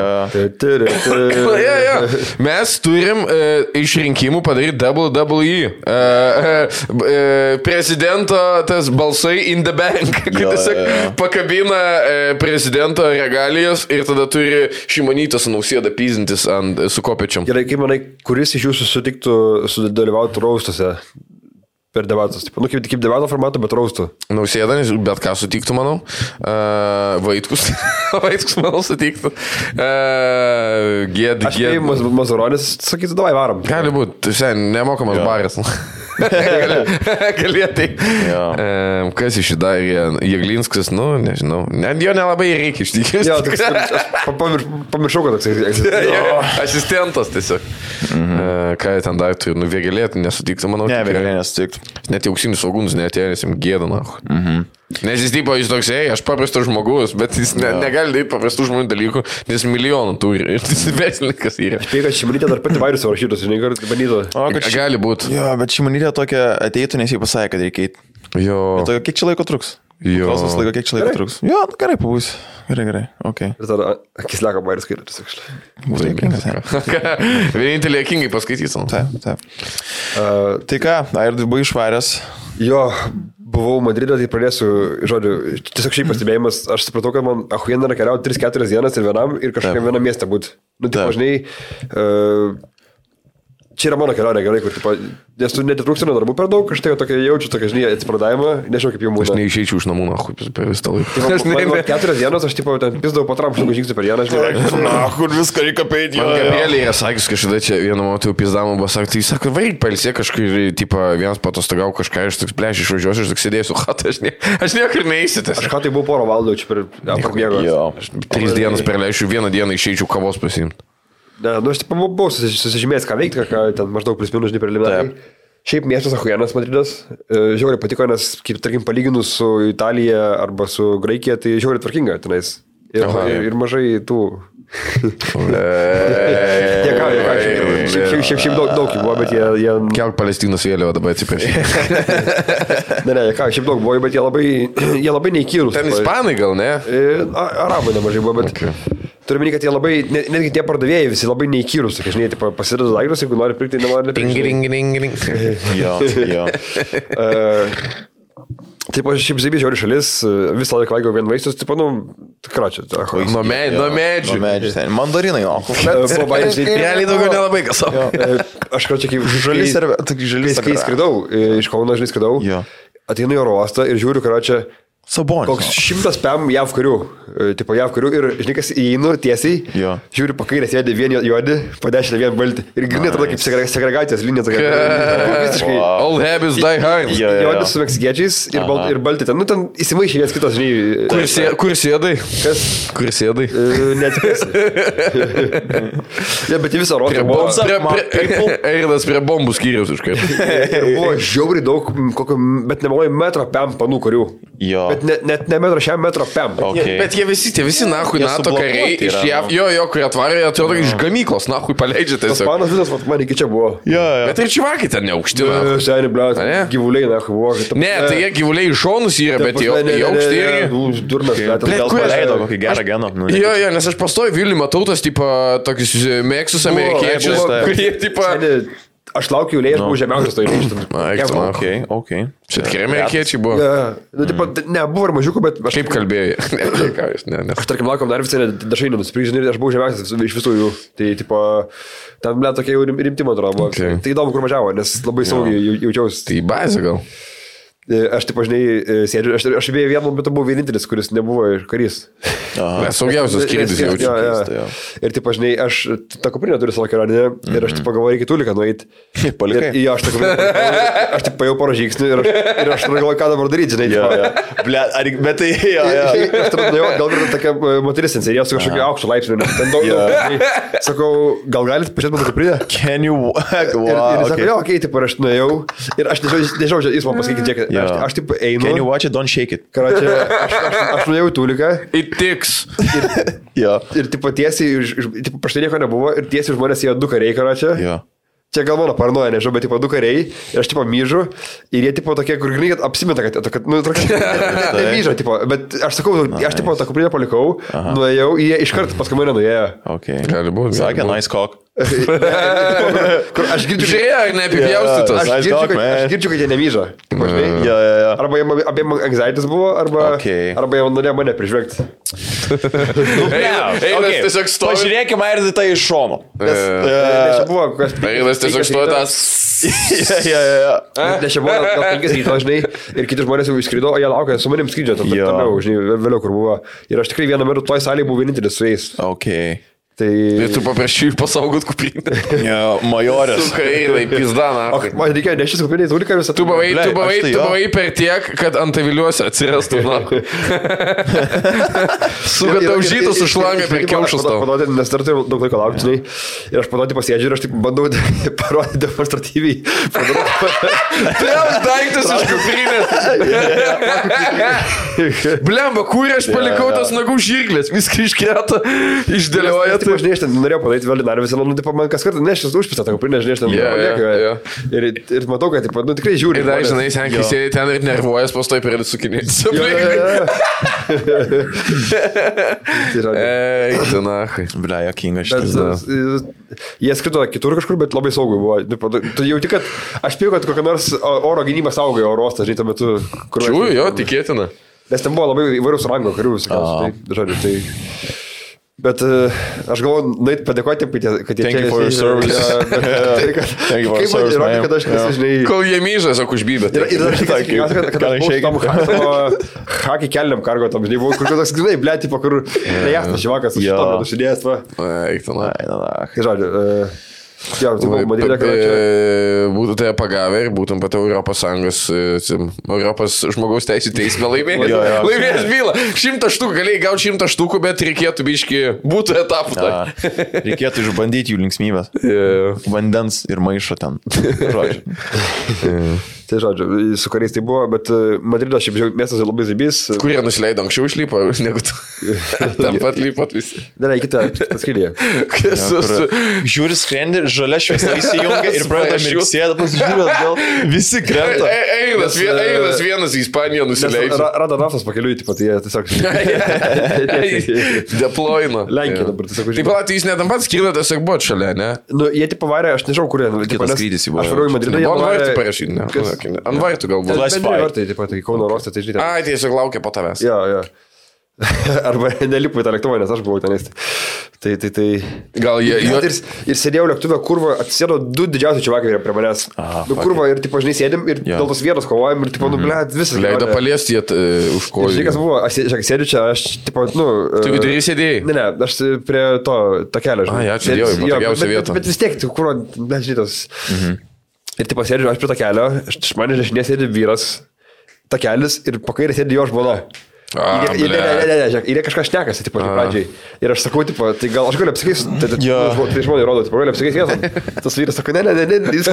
Mes turim iš rinkimų padaryti WWE. Prezidento tas balsai in the bank. Kad tiesiog pakabina prezidento regalijas ir tada turi Šimonytė su Nausėda pyzintis su kopiečiam. Gerai, kaip manai, kuris iš jūsų sutiktų sudalyvauti raustuose per debatus? Kaip debato formato, bet raustų. Nausėda, bet ką sutiktų, manau. Vaitkus, manau, sutiktų. Aš kai Mazuronis sakytų, davai varom. Gali būti, nemokamas baras. Galėtai. Kas iš įdarė? Jeglinskas, nežinau. Net jo nelabai reikia iš tikrųjų. Jo, aš pamiršau, kad toks egzistuoja. Asistentas tiesiog. Ką jie ten dar turi? Vėgelėti nesutiktų, manau. Ne, vėgelė nesutiktų. Net jau auksinis saugūnus neatėjo, nes jam gėda, na. Nes jis tipo, jis toks, aš paprastas žmogus, bet jis negali daryti paprastų žmonių dalykų, nes milijonų turi. Ir jis verslininkas yra. Aš spėjau, kad Šimonytė dar pati vairius rašytus, žinai, kad bandytų. Gali būti. Jo, bet Šimonytė tokia ateitų, nes jį pasakė, kad reikia eiti. Jo. Bet kiek čia laiko truks? Klausos laiko, kiek čia laiko truks? Jo, gerai pabūs. Gerai, ok. Ir tada akisleko vairius skaitytus, actually. Būtų jokingas. Vienintelį jokingai paskaitysi. Taip. Tai ką, Airdai buvo išvaręs? Jo, buvau Madride, tai pradėsiu, žodžiu, tiesiog šiaip pastebėjimas, aš supratau, kad man ahuien yra keliauti 3-4 dienas ir vienam ir kažkokiam vienam mieste būti. Žinai, čia yra mano kelionė gerai, kur, tipo, nes tu netitrūksi nuo darbų per daug, aš tai tokia jaučiu, tokia, žinai, atsipradavimą, nežinau kaip jau mūsų. Aš neišeičiau iš namų, per visą laiką. Man 4 dienos, aš tipo, ten pizdavau po tramšų žingsnių per dieną, žinai. Kur viską reikia peiti. Man Gabrielė yra sakęs kažkada čia vieną moterį pizdamą, buvo sakė, tai sako, vaik pailsė kažkur, tipo, vienas patostagau kažką, aš tik plėš išvažiuosiu, aš tik sėdėsiu, aš niekur neįsitęs. Aš ką tai buvau porą valandų čia per apmėgą. 3 dienas perleisiu, vieną dieną išeičiau kavos pasiimti. Ne, aš taip buvau susižymėjęs, ką veikti, ką ten maždaug plius minus, žinai, preliminariai. Šiaip miestas ahuienas Madridas, žiauriai patiko, nes, kaip, tarkim, palyginus su Italija arba su Graikija, tai žiauriai tvarkinga tenais. Ir mažai tų... Šiaip daug buvo, bet jie... Kelk Palestinos vėliavą dabar atsiprašau. Šiaip daug buvo, bet jie labai neįkyrus. Ten ispanai gal, ne? Arabai nemažai buvo, bet... Turiu minį, kad jie labai, netgi tie pardavėjai visi labai neįkyrus, žinai, pasideda daiktus, jeigu nori pirkti, nenori nepirkti. Jo. Taip, aš šiaip zaibiai žiūriu šalis, visą laiką valgiau vien vaistus, taip, kračiu. Nuo medžių. Mandarinai, Realiai daugiau nelabai kas savo. Aš kračiu, kaip žalis. Kai skridau, iš Kauno, žinai, skridau, ateinu į oro uostą ir žiūriu, kračiu, Sabonis. Koks 100 PM JAV karių. Tipo JAV karių ir, žinai, kas įeinu tiesiai, Jo. žiūri po kairę sėdė vieni juodi, po dešinę vien balti. Ir grinai atrodo kaip segregacijos linija tokia. Visiškai. All habits die hard. Juodi su meksikiečiais ir balti ten. Nu, ten įsimaišė vienas kitas, žinai. Kur sėdai? Kas? Kur sėdai? Netikėsi. Ne, bet į visą rotą buvo. Eiridas prie bombų skyriaus iškart. Ir buvo žiauriai daug, bet nemalai metro PM panų karių. Jo. Bet net ne metro šiam metro PM. Okay. Bet jie visi nahui Jie NATO kariai sublokuoti iš yra, JAV, jo, kurie atvarė, atrodo, iš gamyklos nahui paleidžia Tas tiesiog. panas visas, man iki čia buvo. Jo. Bet ir čivakai ten neaukšti. Seniai, ble, ne? gyvuliai, nahui buvo. Ne, tai jie gyvuliai iš šonus yra, bet jau aukšti irgi. Durnas, Gal kur aš- paleido kokį gerą geną. Nu, Jo, nes aš pastoju Vilnių matau tas, tipo, tokius mėgsus amerikiečius, buvo. kurie, tipo... Aš laukiu eilėje, aš buvau žemiausias to eilėje. Eik tu, man. Ok. Čia tikrai amerikiečiai buvo. Nu, tipo, ne, buvo ir mažiukų, bet... Kaip kalbėjai? Ne. Aš tarkim laukiam dar visai dažnai nenusipryžinį ir aš buvau žemiausias iš visų jų. Tai, tipo, ten, ble, tokie jau rimti, man atrodo, buvo. Okay. Tai įdomu, kur važiavo, nes labai saugiai jaučiausi. Tai bazė gal. Aš, tipo, žinai, sėdžiu, aš beje vienu metu buvau vienintelis, kuris nebuvo ir karys. Mes saugiausias skrydis jaučiu. Jo. Ir, tipo, žinai, aš tą kuprinę turiu savo kelionę ir aš, tipo, galvoju, reikia tuliką nueiti. Palikai? Jo, aš tą kuprinę, aš, tipo, jau porą žingsnių ir aš galvoju, ką dabar daryti, žinai. Tipo. Ble, bet tai, jo. Aš tada nuėjau, gal ir tokia moteris ten sėdėjo su kažkokiu aukštu laipsniu, nes ten daug. Sakau, gal galite pažiūrėti mano kuprinę? Can you walk? Ir jis sako, jo, okei, tipo, aš nuėjau ir aš nežinau, jis man pasakė, kiek, aš tipo einu. Can you watch it, don't shake it? Karočią, aš nuėjau į tuliką. It tiks. Jo. Ir tipo tiesiai, tipo, prieš tai nieko nebuvo ir tiesiai žmonės ėjo 2 kariai, karočią. Jo. Čia gal mano paranoja, nežinau, bet tipo 2 kariai ir aš tipo myžu ir jie tipo tokie, kur grinai apsimeta, kad nu, nemyža, tipo, bet aš sakau, aš tipo tą kuprinę palikau, nuėjau, jie iškart paskui mane nuėjo. Ok. Gali būti. Sakė, nice cock. Kur aš girdžiu, Žiūrėjai, ar neapipjaustytas? aš girdžiu, kad jie nemyža. Tipo, žinai, Jo. arba abiem anxieties buvo, arba jie norėjo mane prižvelgti. Einas tiesiog stovi. Pažiūrėkime ir tai iš šono. Nes čia buvo, Einas tiesiog stovi tas. Nes čia buvo gal 5 ryto, žinai, ir kiti žmonės jau išskrido, o jie laukia su manim skrydžio, toliau, žinai, vėliau kur buvo. Ir aš tikrai vieną metu toj salėje buvau vienintelis su jais. Ok. Tai... Ir tu paprašy pasaugot kuprinę. Jo, majorės. Su kairai, pizdana. O man reikėjo neštis kuprinį, tuliką visą. Tu buvai per tiek, kad ant aviliuose atsirastų. Sukataužytų su šlanga per kiaušus tau. Nes dar turiu daug laiko laukti, žinai. Ir aš padoti pasėdžiu ir aš tik bandau parodyti demonstratyviai. Trem daiktas iš kuprinės. Blemba, kur aš palikau tas nagų žirklės. Viską iškreta, išdėlioja. Taip, aš nežinau, norėjau padaryti vėl dar visą, nu, tipo, man kas kartą neštis užpisa tą kuprinę, aš nežinau, ir matau, kad, tipo, nu, tikrai žiūri. Ir dar, žinai, senkai sėdi ten ir nervuojas, pastoji prie sukinėti. Eik, tu nachai. Ble, jokingas šitas. Jie skrido kitur kažkur, bet labai saugai buvo. Tu jauti, kad aš spėjau, kad kokia nors oro gynyba saugojo oro uostą, žinai, tuo metu. Čiū, jo, tikėtina. Nes ten buvo labai įvairūs rango karių, žodžiu, tai... Bet aš galvoju, nueit padėkoti, kad jie Thank you for your service. Thank you for your service, man. Kad aš žinai... Kol jie myžas, o užbybė. Ir dar kad aš buvau tam hakį kelniam kargo, tam žinai, buvau kur toks, žinai, blė, tipo, kur nejasnas živakas, aš tam nusidėjęs, va. Eik, tu nachai. Tai žodžiu, jo, tai buvo matyti, kad čia... Būtų tai pagavę ir būtum pat Europos žmogaus teisų teisme laimėjęs bylą. 100 štukų, galėjai gauti 100 štukų, bet reikėtų biški būtų etapų. Reikėtų išbandyti jų linksmybės. Vandens ir maišo ten. Tai žodžiu, su kariais tai buvo, bet Madridas šiaip miestas labai zabys. Kurie nusileido anksčiau išlipo, negu tu. Tam pat lypot visi. Ne, kitą paskirėje. Žiūri skrendi, žalia šviesa įsijungia ir pradeda mirksėti, pasižiūrė atgal, visi krenta. Einas vienas į Ispaniją nusileidžia. Rado naftos pakeliui, taip pat jie tiesiog... Deployino. Lenkija dabar tiesiog Taip pat jis netam pat skirdo, tiesiog buvo šalia, ne? Nu, jie tipo varė, aš nežinau, kur jie... Kitas skrydis į Aš varau į Madridą, Ant vartų parašyti, ne? Ant vartų galbūt. Bendri vartai, taip pat, į Kauno rostą, tai žinai. Ai, tiesiog laukia po tavęs. Jo. Arba nelipu į tą lėktuvą, nes aš buvau tenais. Tai. Gal jie... Ir sėdėjau lėktuvę, kurva, atsisėdo 2 didžiausi čiuvakai prie manęs. Kurva, ir tipo, žinai, sėdėm ir dėl tos vietos kovojam ir tipo, visas. Leido paliesti jie už kojų. Žinai, kas buvo, aš sėdžiu čia, aš tipo, Tu vidury sėdėjai? Ne, aš prie to takelio, žinai. Čia jau, patogiausia vieta. Bet vis tiek, kurva, nežinai, tos. Ir tipo, sėdžiu aš prie takelio, iš manęs dešinės sėdi vyras, takelis ir po kairę sėdi jo žmona. Ir jie kažką šnekasi, tipo, pradžiai. Ir aš sakau, tipo, tai gal aš galiu apsikeisti, tai žmonai rodo, tipo, galiu apsikeisti vietom. Tas vyras sako, ne, jis...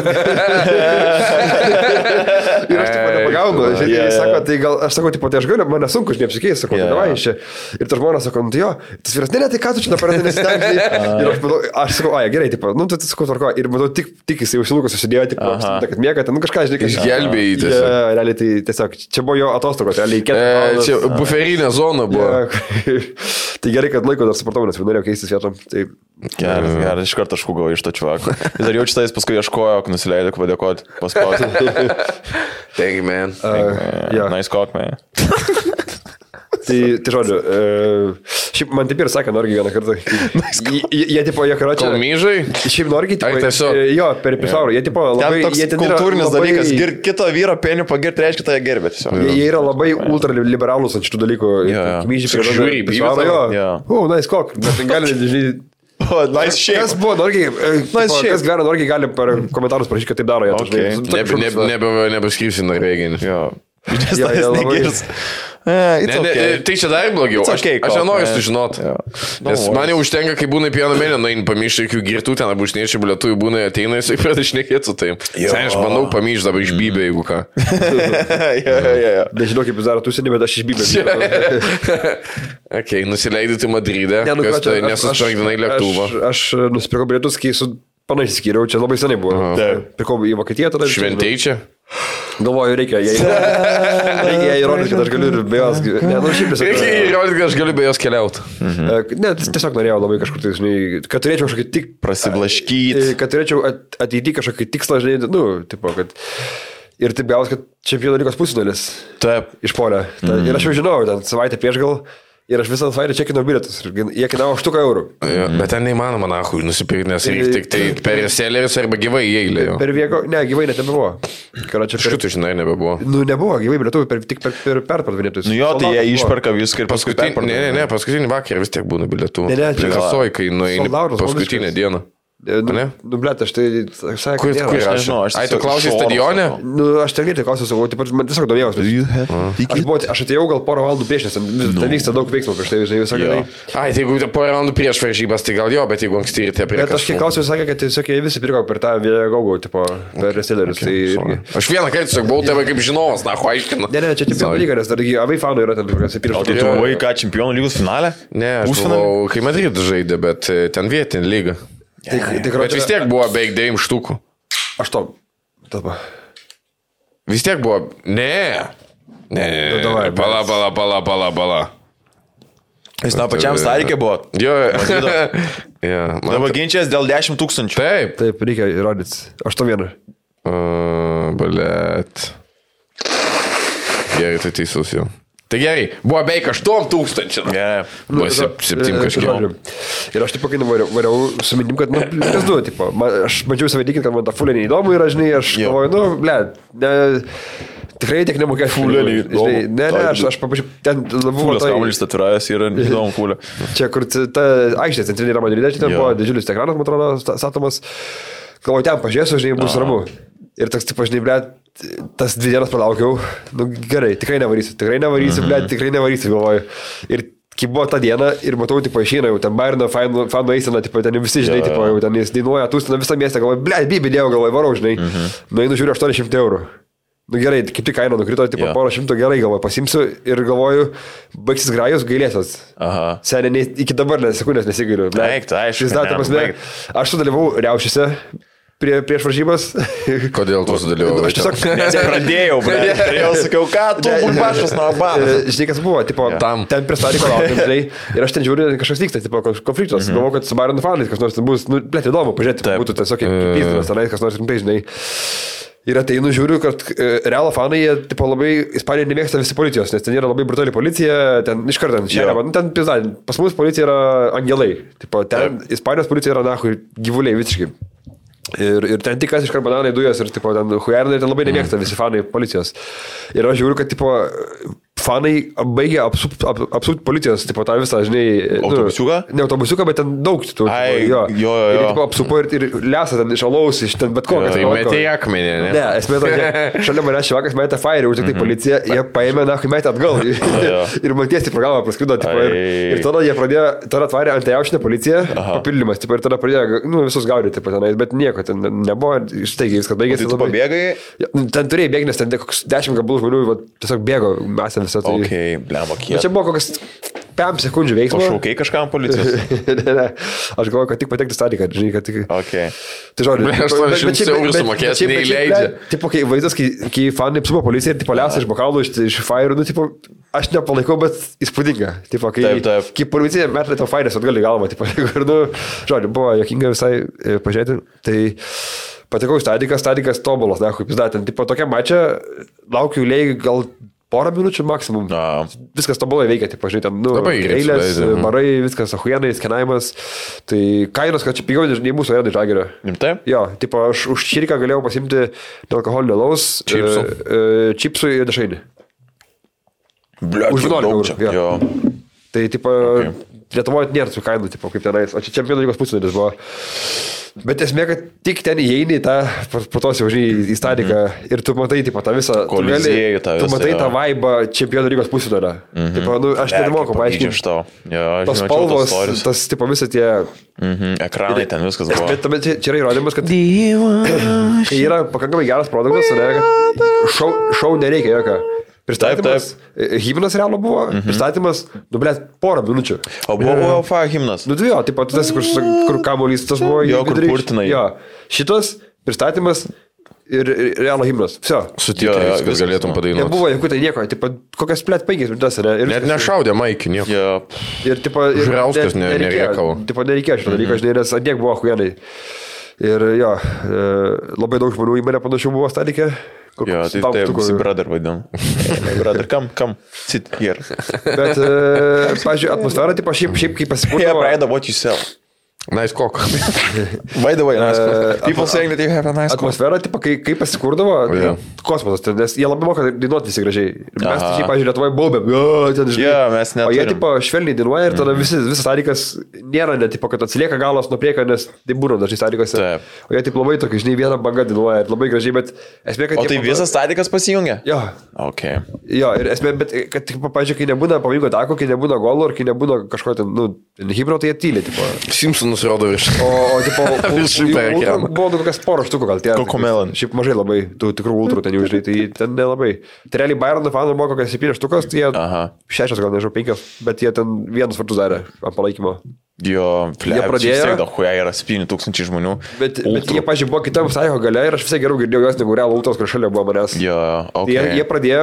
Ir aš, tipo, nepagaunu. Jis sako, tai gal, aš sakau, tipo, tai aš galiu, man nesunku, aš neapsikeisti, sakau, tai davai iš čia. Ir tas žmonas sako, tai jo, tas vyras, ne, tai ką tu čia dabar nesistengi. Ir aš sakau, gerai, tipo, nu, tai sakau, tvarko. Ir matau, tik jisai užsilukas susidėjo, tipo, kad miega, ten, nu, kažką, žinai, išgelbėjai tiesiog. Realiai, tai tiesiog, čia buvo jo atostogos, realiai, buferinė zona buvo. Tai gerai, kad laiko dar supratau, nes norėjau keistis vietom. Tai... Gerai, iš karto aš kūgau iš to čuvako. Dar jaučiu tais, paskui ieškojo, nusileidė, padėkoti, paspausti. Thank you, man. Nice cock, man. Tai žodžiu, šiaip man taip ir sakė Norgi vieną kartą. Jie tipo, jie karočią... Kalmyžai? Šiaip Norgi, tipo, jo, per episaurą. Jie tipo labai... Ten toks kultūrinis dalykas. Kito vyro penį pagirti reiškia, tai jie gerbė tiesiog. Jie yra labai ultraliberalūs ant šitų dalykų. Kalmyžiai prie žiūri, nice cock. Bet gali, žinai... Nice shape. Kas buvo Norgiai? Kas gyvena Norgiai, gali per komentarus parašyti, kad taip daro. Nebeskrypsi Norveginį. Tai čia dar blogiau. Aš nenoriu sužinoti. Nes man jau užtenka, kai būna pieno mėnė, nain pamyšti, kai girtų ten abušniečiai, lietuvių būna ateina, jisai pradeda šnekėti su taim. Aš bandau pamyšti dabar iš bybė, jeigu ką. Nežinau, kaip jūs darote užsienį, bet aš iš bybė. Ok, nusileidai į Madridą, nesusprogdinai lėktuvą. Aš nusipirkau bilietus, kai su panašiai skyriau, čia labai senai buvo. Pirkau į Vokietiją tada. Šventei čia? Galvoju, reikia įrodyti, kad aš galiu ir be jos... Reikia įrodyti, kad aš galiu be jos keliauti. Ne, tiesiog norėjau labai kažkur tai, žinai, kad turėčiau kažkokį tik... Prasiblaškyti. Kad turėčiau ateiti kažkokį tikslą, žinai, nu, tipo, kad... Ir taip gavos, kad čempionų lygos pusfinalis. Taip. Išpuolė. Ir aš jau žinau, ten savaitę prieš gal... Ir aš visą savaitę čekinau bilietus. Jie kainavo 1 eurų. Bet ten neįmanoma, nahui, nusipirkti, nes reikia tik tai per selleris arba gyvai į eilę. Per viego, ne, gyvai net nebebuvo. Šitų, žinai, nebebuvo. Nu, nebuvo, gyvai bilietų, tik per perpardavinėtus. Nu jo, tai jie išperka viską ir paskui perpardavinėtus. Ne, paskutinį vakarą vis tiek būna bilietų. Kasoj, kai nueini paskutinę dieną. Nu, blėt, aš tai sakau, kur aš žinau, tu klausai stadione? Nu, aš ten greitai klausiu, man tiesiog domėjausi. Aš atėjau gal porą valandų prieš, nes ten vyksta daug veiksmų prieš tai, žinai, visą greitai. Tai jeigu porą valandų prieš varžybas, tai gal jo, bet jeigu anksti ryte prie... Bet aš kiek klausiu, sakė, kad tiesiog jie visi pirko per tą Viegogų, tipo, per resellerius. Aš vieną kartą tiesiog buvau tave kaip žinovas, na, aiškinu. Ne, čia tipo dalykas, nes dar avai fanų yra ten pirkas. O tai tu buvai ką, čempionų lygos finale? Ne, aš buvau, kai Madrid žaidė, bet ten vietinė lyga. Bet vis tiek buvo beveik 9 štukų. 8. Dabar. Vis tiek buvo... Ne. Pala. Jūs na pačiam starikė buvo. Jo. Dabar ginčias dėl 10 000. Taip, reikia įrodyti. 8-1. Blet. Gerai, tai teisus jau. Tai gerai, buvo beveik 8 000. Buvo 7 kažkiek. Ir aš taip kai variau su minim, kad, kas du, tipo, aš bandžiau savai tikinti, kad man ta fulė neįdomu yra, žinai, aš galvoju, tikrai tiek nemokėjau fulė. Ne, aš paprašiau, ten buvo... Fulės kamuolys tatuiruojas yra įdomu fulė. Čia, kur ta aikštė centrinė yra Madride, ten buvo didžiulis ekranas, man atrodo, statomas. Galvoju, ten pažiūrėsiu, žinai, bus ramu. Ir toks, tipo, žinai, blėt, tas 2 dienas palaukiau, gerai, tikrai nevarysiu, blėt, tikrai nevarysiu, galvoju. Ir kai buvo ta diena ir matau, tipo, išeina, jau ten Bayerno fanų eisena, tipo, ten visi, žinai, tipo, jau ten jis dainuoja, tūstina visą miestą, galvoju, blėt, bibį dėjau, galvoju, varau, žinai. Nueinu, žiūriu, 800 eurų. Nu gerai, kaip tik kaina nukrito, tipo, porą šimtų, gerai, galvoju, pasimsiu ir galvoju, baigsis grajus, gailėsios. Seniai, iki dabar sekundės nesigailiu. Aš sudalyvau riaušėse. Prieš varžybas. Kodėl tu sudalyvavai? Aš tiesiog pradėjau, sakiau, ką tu bulbašas nuo abatas. Žinai, kas buvo, tipo, ten prie stariko laukiam, žinai, ir aš ten žiūriu, kažkas vyksta, tipo, konfliktas. Galvoju, kad su Bayerno fanais kas nors ten bus, blėt, įdomu, pažiūrėti, būtų tiesiog kaip pizdinas, kas nors rimtai, žinai. Ir ateinu, žiūriu, kad Realo fanai, jie tipo, labai Ispanijoje nemėgsta visi policijos, nes ten yra labai brutali policija, ten iš karto šeriama, ten pizda, pas mus policija yra angelai, tipo, ten Ispanijos policija yra nahui gyvuliai visiškai. Ir ten tik kas iš karto bananai dujas ir tipo, ten hujarinai, ten labai nemėgsta visi fanai policijos. Ir aš žiūriu, kad tipo, fanai baigia apsūt policijos, tipo, tą visą, žinai... Autobusiuką? Ne autobusiuką, bet ten daug. Tipo, jo. Ir tipo, apsupo ir lesa ten iš alaus, iš ten bet kokią. Tai metė į akmenį, ne? Ne, esmė tokia, šalia manęs švakas metė fire, už tai policija, jie paėmė, nahui, metė atgal. Ir man tiesiai pro galvą praskrido, tipo, ir tada jie pradėjo, tada atvarė antijaušinę policiją, papildymas, tipo, ir tada pradėjo, visus gaudyti, tipo, tenais, bet nieko, ten nebuvo, staigiai viskas baigėsi. Tai tu pabėgai? Ten turėjai bėgti, nes ten koks 10 gabalų žmonių tiesiog bėgo, mes ten visą tai. Okay, blema, kiek. Čia buvo kokias 5 sekundžių veiksmo. Šaukiai kažkam policijos? ne. Aš galvoju, kad tik patekti stadiją, kad žinai, kad tik... Okay. Tai žodžiu, 800 eurų sumokės, neįleidžia. Tipo, kai vaizdas, kai fanai apsupo policiją ir tipo lesa iš bokalų, iš fire, nu, tipo, aš nepalaikau, bet įspūdinga. Tipo, kai policija metė to fire, atgal į galvą, tipo, ir, nu, žodžiu, buvo jokinga visai pažiūrėti. Tai patekau į stadikas tobulas, na, kaip jis dar ten, tipo, tokia mačia, laukiu eilėj gal porą minučių maksimum. Viskas tobulai veikia, tipo, žinai, ten, nu, eilės, barai, viskas, ahuienai, skenavimas. Tai kainos, kad čia pigiau nei mūsų arena Žalgirio. Taip? Jo, tipo, aš už širiką galėjau pasimti nealkoholinio alaus, čipsų ir dešrainį. Už 11 eurų. Jo. Tai, tipo, Lietuvoje nėra tų kainų, tipo, kaip tenais. O čia Čempionų lygos pusfinalis buvo. Bet esmė, kad tik ten įeini į tą, po to jau žinai, į stadiką ir tu matai, tipo, tą visą... Kolizėjų tą visą. Tu matai tą vaibą Čempionų lygos pusfinalio. Tipo, nu, aš nemoku paaiškinti. Tos spalvos, tas, tipo, visą tie... Ekranai ten viskas buvo. Bet čia yra įrodymas, kad kai yra pakankamai geras produktas, kad šau nereikia jokio. Pristatymas, himnas Realo buvo, pristatymas, nu, blėt, porą minučių. O buvo UEFA himnas? Nu, dvi, taip pat tas, kur kamuolys, tas buvo... Jo, kur purtinai. Jo, šitas pristatymas ir Realo himnas. Vsio. Sutikėjus, kad galėtum padainuoti. Nebuvo jokių tai nieko, tipo, kokias plėt 5 minutės, ne? Net nešaudė Maikį, nieko. Ir, tipo... Žrauskas nereikavo. Tipo, nereikėjo šitą dalyką, žinai, nes ant tiek buvo huienai. Ir jo, labai daug žmonių į mane panašių buvo stadikė. Jo, tai visi brother vadinu. Brother, come, sit here. Bet, pavyzdžiui, atmosfera, tipo, šiaip kaip pasikūrė. Yeah, Brad, what you sell? Nice cock. By the way, nice cock. People saying that you have a nice cock. Atmosfera, tipo, kai pasikūrdavo, kosmosas, nes jie labai moka dainuoti visi gražiai. Mes, tai, pavyzdžiui, Lietuvoje baubėm, mes net. O jie, tipo, švelniai dainuoja ir tada visas stadikas nėra, net, tipo, kad atsilieka galas nuo priekio, nes tai būna dažnai stadikose. O jie, tipo, labai tokį, žinai, vieną bangą dainuoja, labai gražiai, bet esmė, kad... O tai visas stadikas pasijungia? Jo. Ok. Jo, ir esmė, bet, kad, tipo, pavyzdžiui, kai nebūna pavojingo tako, kai nebūna golų ir kai nebūna kažko ten, nu, himno, tai jie tyli, tipo. Simpsonus rodo virš. O tipo, buvo kokias porą štukų gal tie. Kokomelon. Šiaip mažai labai, tų tikrų ultrų ten jau žinai, tai ten nelabai. Tai realiai Bayerno fanų buvo kokias 7 štukas, tai jie 6 gal nežinau 5, bet jie ten vienus vartus darė ant palaikymo. Jo, jie pradėjo. Huja yra 7000 žmonių. Bet jie, pažiūrėjau, buvo kitam sąjungo gale ir aš visai geriau girdėjau jos negu Realo ultros, kur šalia buvo manęs. Jo, ok. Jie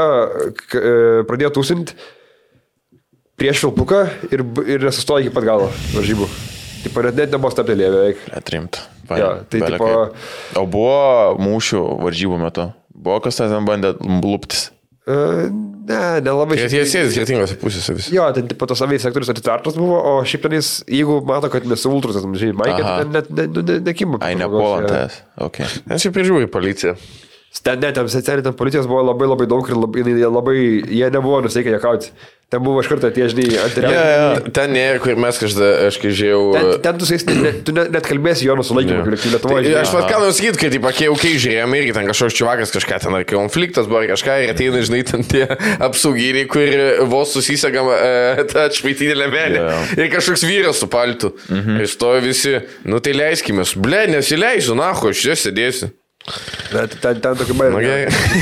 pradėjo tūsinti prieš Vilpuką ir nesustojo iki pat galo varžybų. Tipo, net nebuvo stabtelėję beveik. Atrimt. Ja, tai tipo... O buvo mūšių varžybų metu? Buvo kas ten bandė luptis? Ne, nelabai. Jie sėdė skirtingose pusėse visi. Jo, ten tipo tos aviai sektorius atitvertas buvo, o šiaip tenais, jeigu mato, kad nesu ultras, žinai, Maikė, net nekimba. Ai, nepuolantas. Ok. Nes čia prižiūri policija. Ten policijos buvo labai labai daug ir jie nebuvo nusiteikę juokauti. Ten buvo iš karto tie, žinai, anteriausiai. Ten nėra, kur mes aš kai žiūrėjau... Ten tu net kalbėsi jo nusulaikymu, kaip Lietuvoje. Aš pat ką nors sakyti, kad kai žiūrėjome irgi ten kažkoks čiuvakas kažką ten, ar konfliktas buvo kažką ir ateina, žinai, ten tie apsauginiai, kur vos susisegam tą atšvaitinį lemelį ir kažkoks vyras su paltu. Ir stojo visi, nu tai leiskimės, ble, nesileisiu, nacho, aš čia sėdėsiu. Ten tokį bairį.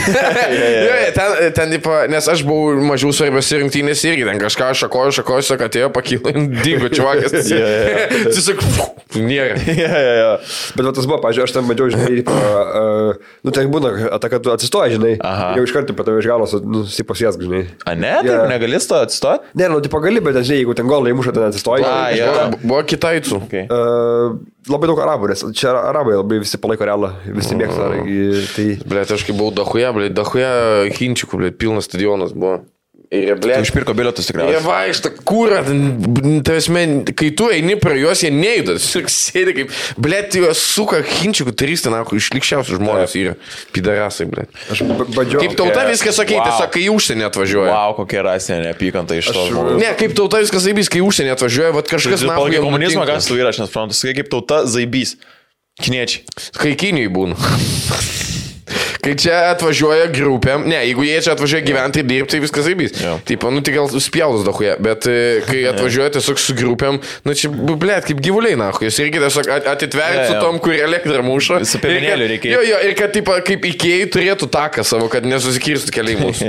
Ten, nes aš buvau mažiau svarbios rinktinės irgi, ten kažką šakoju, kad atėjo, pakilo, dingo čiuvakas. Tiesiog, nėra. Bet tas buvo, pažiūrėjau, aš ten bandžiau, žinai, nu ten būna, kad tu atsistoji, žinai, jau iš karto patavai iš galos, nu, sipasiesk, žinai. A ne, taip negali atsistoti? Ne, nu, tipo gali, bet, žinai, jeigu ten golą įmuša, ten atsistoji. Buvo kitaicų. labai daug arabų, nes čia arabai labai visi palaiko realą, visi mėgsta. Tai... Blet, aš kai buvau Dachuje Hinčikų, blet, pilnas stadionas buvo. Ir, blet, Išpirko bilietus tikriausiai. Jie vaikšta, kurą, kai tu eini prie juos, jie neįdo, sėdi kaip, blet, juos suka Hinčikų 3, išlikščiausių žmonės yra, pidarasai, blet. Aš bandžiau. Kaip tauta viskas sakė, tiesiog kai į užsienį atvažiuoja. Wow, kokia rasinė neapykanta iš to žmogaus. Ne, kaip tauta viskas zaibys, kai į užsienį atvažiuoja, vat kažkas na. Komunizmą ką tu yra, aš nesuprantu, sakai kaip tauta zaibys. Kiniečiai. Kai Kinijai būna. Kai čia atvažiuoja grupėm, ne, jeigu jie čia atvažiuoja gyventi ir dirbti, tai viskas zaibys. Taip, nu tai gal spjaulus Dachuje, bet kai atvažiuoja tiesiog su grupėm, nu čia, blėt, kaip gyvuliai, na, jūs irgi tiesiog atitverti su tom, kur elektrą muša. Su piemenėliu reikia. Jo, ir kad taip, kaip Ikėjai turėtų taką savo, kad nesusikirstų keliai mūsų.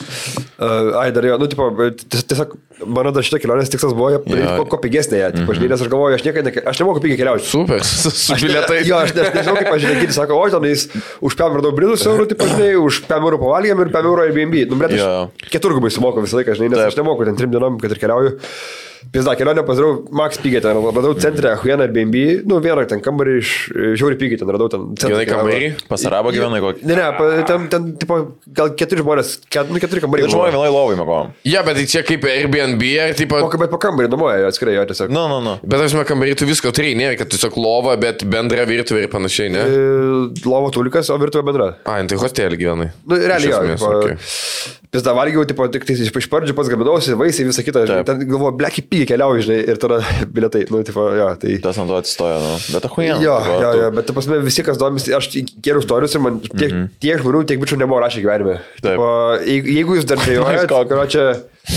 Ai, dar jo, nu, tipo, tiesiog, mano dar šitą kelionės tikslas buvo kuo pigesnė, nes aš galvoju, aš nemoku pigiai keliauti. Super, su bilietai. Jo, aš nežinau, kaip aš žinai, sako, o, tenais už 5 radau bridus eurų, tipo, žinai, už 5 eurų pavalgėm ir 5 eurų Airbnb. Nu, bet aš keturgubai sumoku visą laiką, žinai, nes aš nemoku ten 3 dienom, kad ir keliauju. Pizda, kelionę pasidariau Max pigiai, ten radau centre Huieną Airbnb, nu, vieną ten kambarį iš žiauriai pigiai, ten radau ten centre. Gyvenai kambarį? Pas arabą gyvenai kokį? Ne, ten, tipo, gal 4 žmonės, 4 kambariai. Bet žmonės vienai lovai mėgom. Ja, bet tai čia kaip Airbnb, ar tipo... Bet po kambarį nuomoja, atskirai, jo tiesiog. Nu. Bet aš man kambarį tu visko turėjai, nėra, kad tiesiog lova, bet bendra virtuvė ir panašiai, ne? Lovo tulikas, o virtuvė bendra. Ai, tai hostelį gyvenai. Nu, realiai, jo. Pizda valgiau, tipo, tik tai iš pradžių pats gaminausi, vaisiai, visą kitą. Ten galvoju, bleki pigiai keliauju, žinai, ir tada bilietai, nu, tipo, jo, tai... Tas ant to atsistoja, nu, bet Huieną. Jo, bet, ta prasme, visi, kas domisi, aš kėliau istorius ir man tiek žmonių, tiek bičių nebuvo rašę gyvenime. Tipo, jeigu jūs dar dėjojat, čia...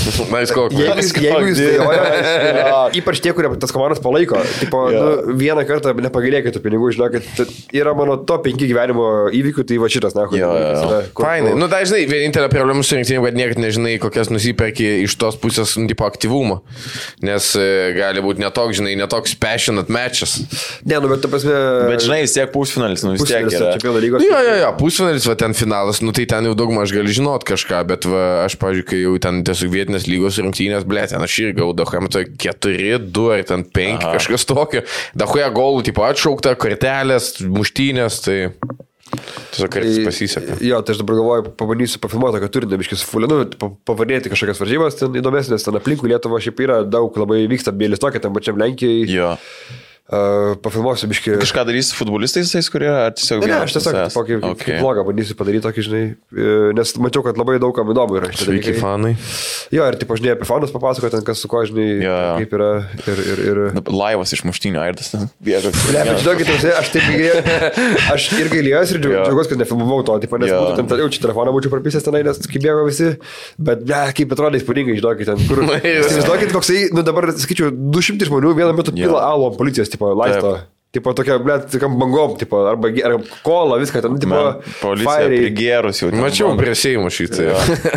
Jeigu jūs dėjojat, ypač tie, kurie tas komandas palaiko, tipo, nu, vieną kartą nepagailėkit tų pinigų, žinokit, yra mano top 5 gyvenimo įvykių, tai va šitas, na, Fainai, nu, tai žinai, vienintelė problema su rinktinėm, kad niekad nežinai, kokias nusiperki iš tos pusės, tipo, aktyvumo, nes gali būti netoks, žinai, netoks passionate matches. Ne, nu, bet, ta prasme... Bet, žinai, vis tiek pusfinalis, nu, vis tiek yra. Jo, pusfinalis, va, ten finalas, nu, tai ten jau daugmaž gali žinot kažką, bet, va, aš, pavyzdžiui, kai jau ten tiesiog vietinės lygos rungtynės, blė, ten aš irgi gavau Dachuje 4-2 ar ten 5, kažkas tokio. Dachuje golų, tipo, atšaukta, kortelės, muštynės, tai... Tiesiog kartais pasisekė. Jo, tai aš dabar galvoju, pabandysiu pafilmuoti, kad turinį biškis fulinu, pavadinėti kažkokias varžybas, ten įdomesnės, ten aplinkų Lietuva šiaip yra daug labai vyksta Bielistokė, tam pačiam Lenkijai. Jo. Pafilmuosiu biškį. Kažką darysi futbolistais, kurie tiesiog... Ne, aš tiesiog kaip vlogą bandysiu padaryti tokį, žinai, nes mačiau, kad labai daug kam įdomu yra. Sveiki, fanai. Jo, ir tipo, žinai, apie fanus papasako, ten kas su ko, žinai, kaip yra ir... Laivas iš muštynių, Airdas ten bėga. Ne, bet žinokit, aš taip gailėjau, aš ir gailėjausi ir džiaugiuosi, kad nefilmavau to, tipo, nes būtų ten, jau čia telefoną būčiau prapisęs tenai, nes kaip bėgo visi, bet, ne, kaip atrodė įspūdingai, žinokit, ten, kur... Įsivaizduokit, koksai, nu dabar, sakyčiau, 200 žmonių vienu metu pila alo policijos, tipo, laisto. Tipo tokia, blėt, tokiam bangom, tipo, arba kola, viską ten, tipo, policija prigėrus jau. Mačiau prie Seimo šitą.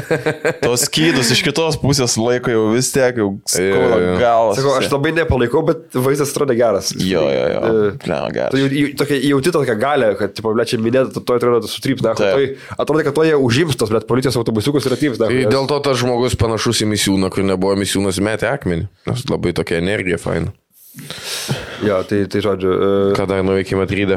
Tos skydus iš kitos pusės laiko jau vis tiek, jau skauda galas. Sakau, aš labai nepalaikau, bet vaizdas atrodė geras. Jo, geras. Tu jauti tokią galę, kad, tipo, blėt, čia minėta, to atrodo sutryps, na, atrodo, kad to jie užims tos, blėt, policijos autobusiukus ir atyps, na. Dėl to tas žmogus panašus į Misiūną, kur nebuvo Misiūnas metė akmenį, nes labai tokia energija faina. Jo, tai žodžiu. Ką dar nuveikė Madride?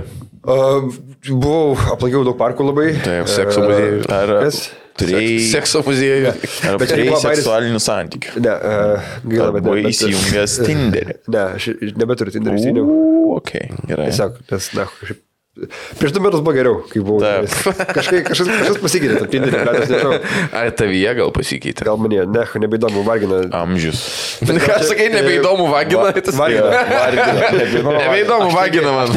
Buvau, aplankiau daug parkų labai. Taip, sekso muziejų. Kas? Turėjai sekso muziejų. Ar turėjai seksualinių santykių? Ne, gaila, bet... Buvai įsijungęs Tinderį? Ne, aš nebeturiu Tinderį įsijungiau. Ok, gerai. Tiesiog, nes, na, kažkaip... Prieš 2 metus buvo geriau, kai buvau. Kažkas pasikeitė, tam Tinderį, bet aš nežinau. Ar tavyje gal pasikeitė? Gal manie, ne, nebeįdomu, vargina. Amžius. Ką sakai, nebeįdomu, vagina? Nebeįdomu, vagina man.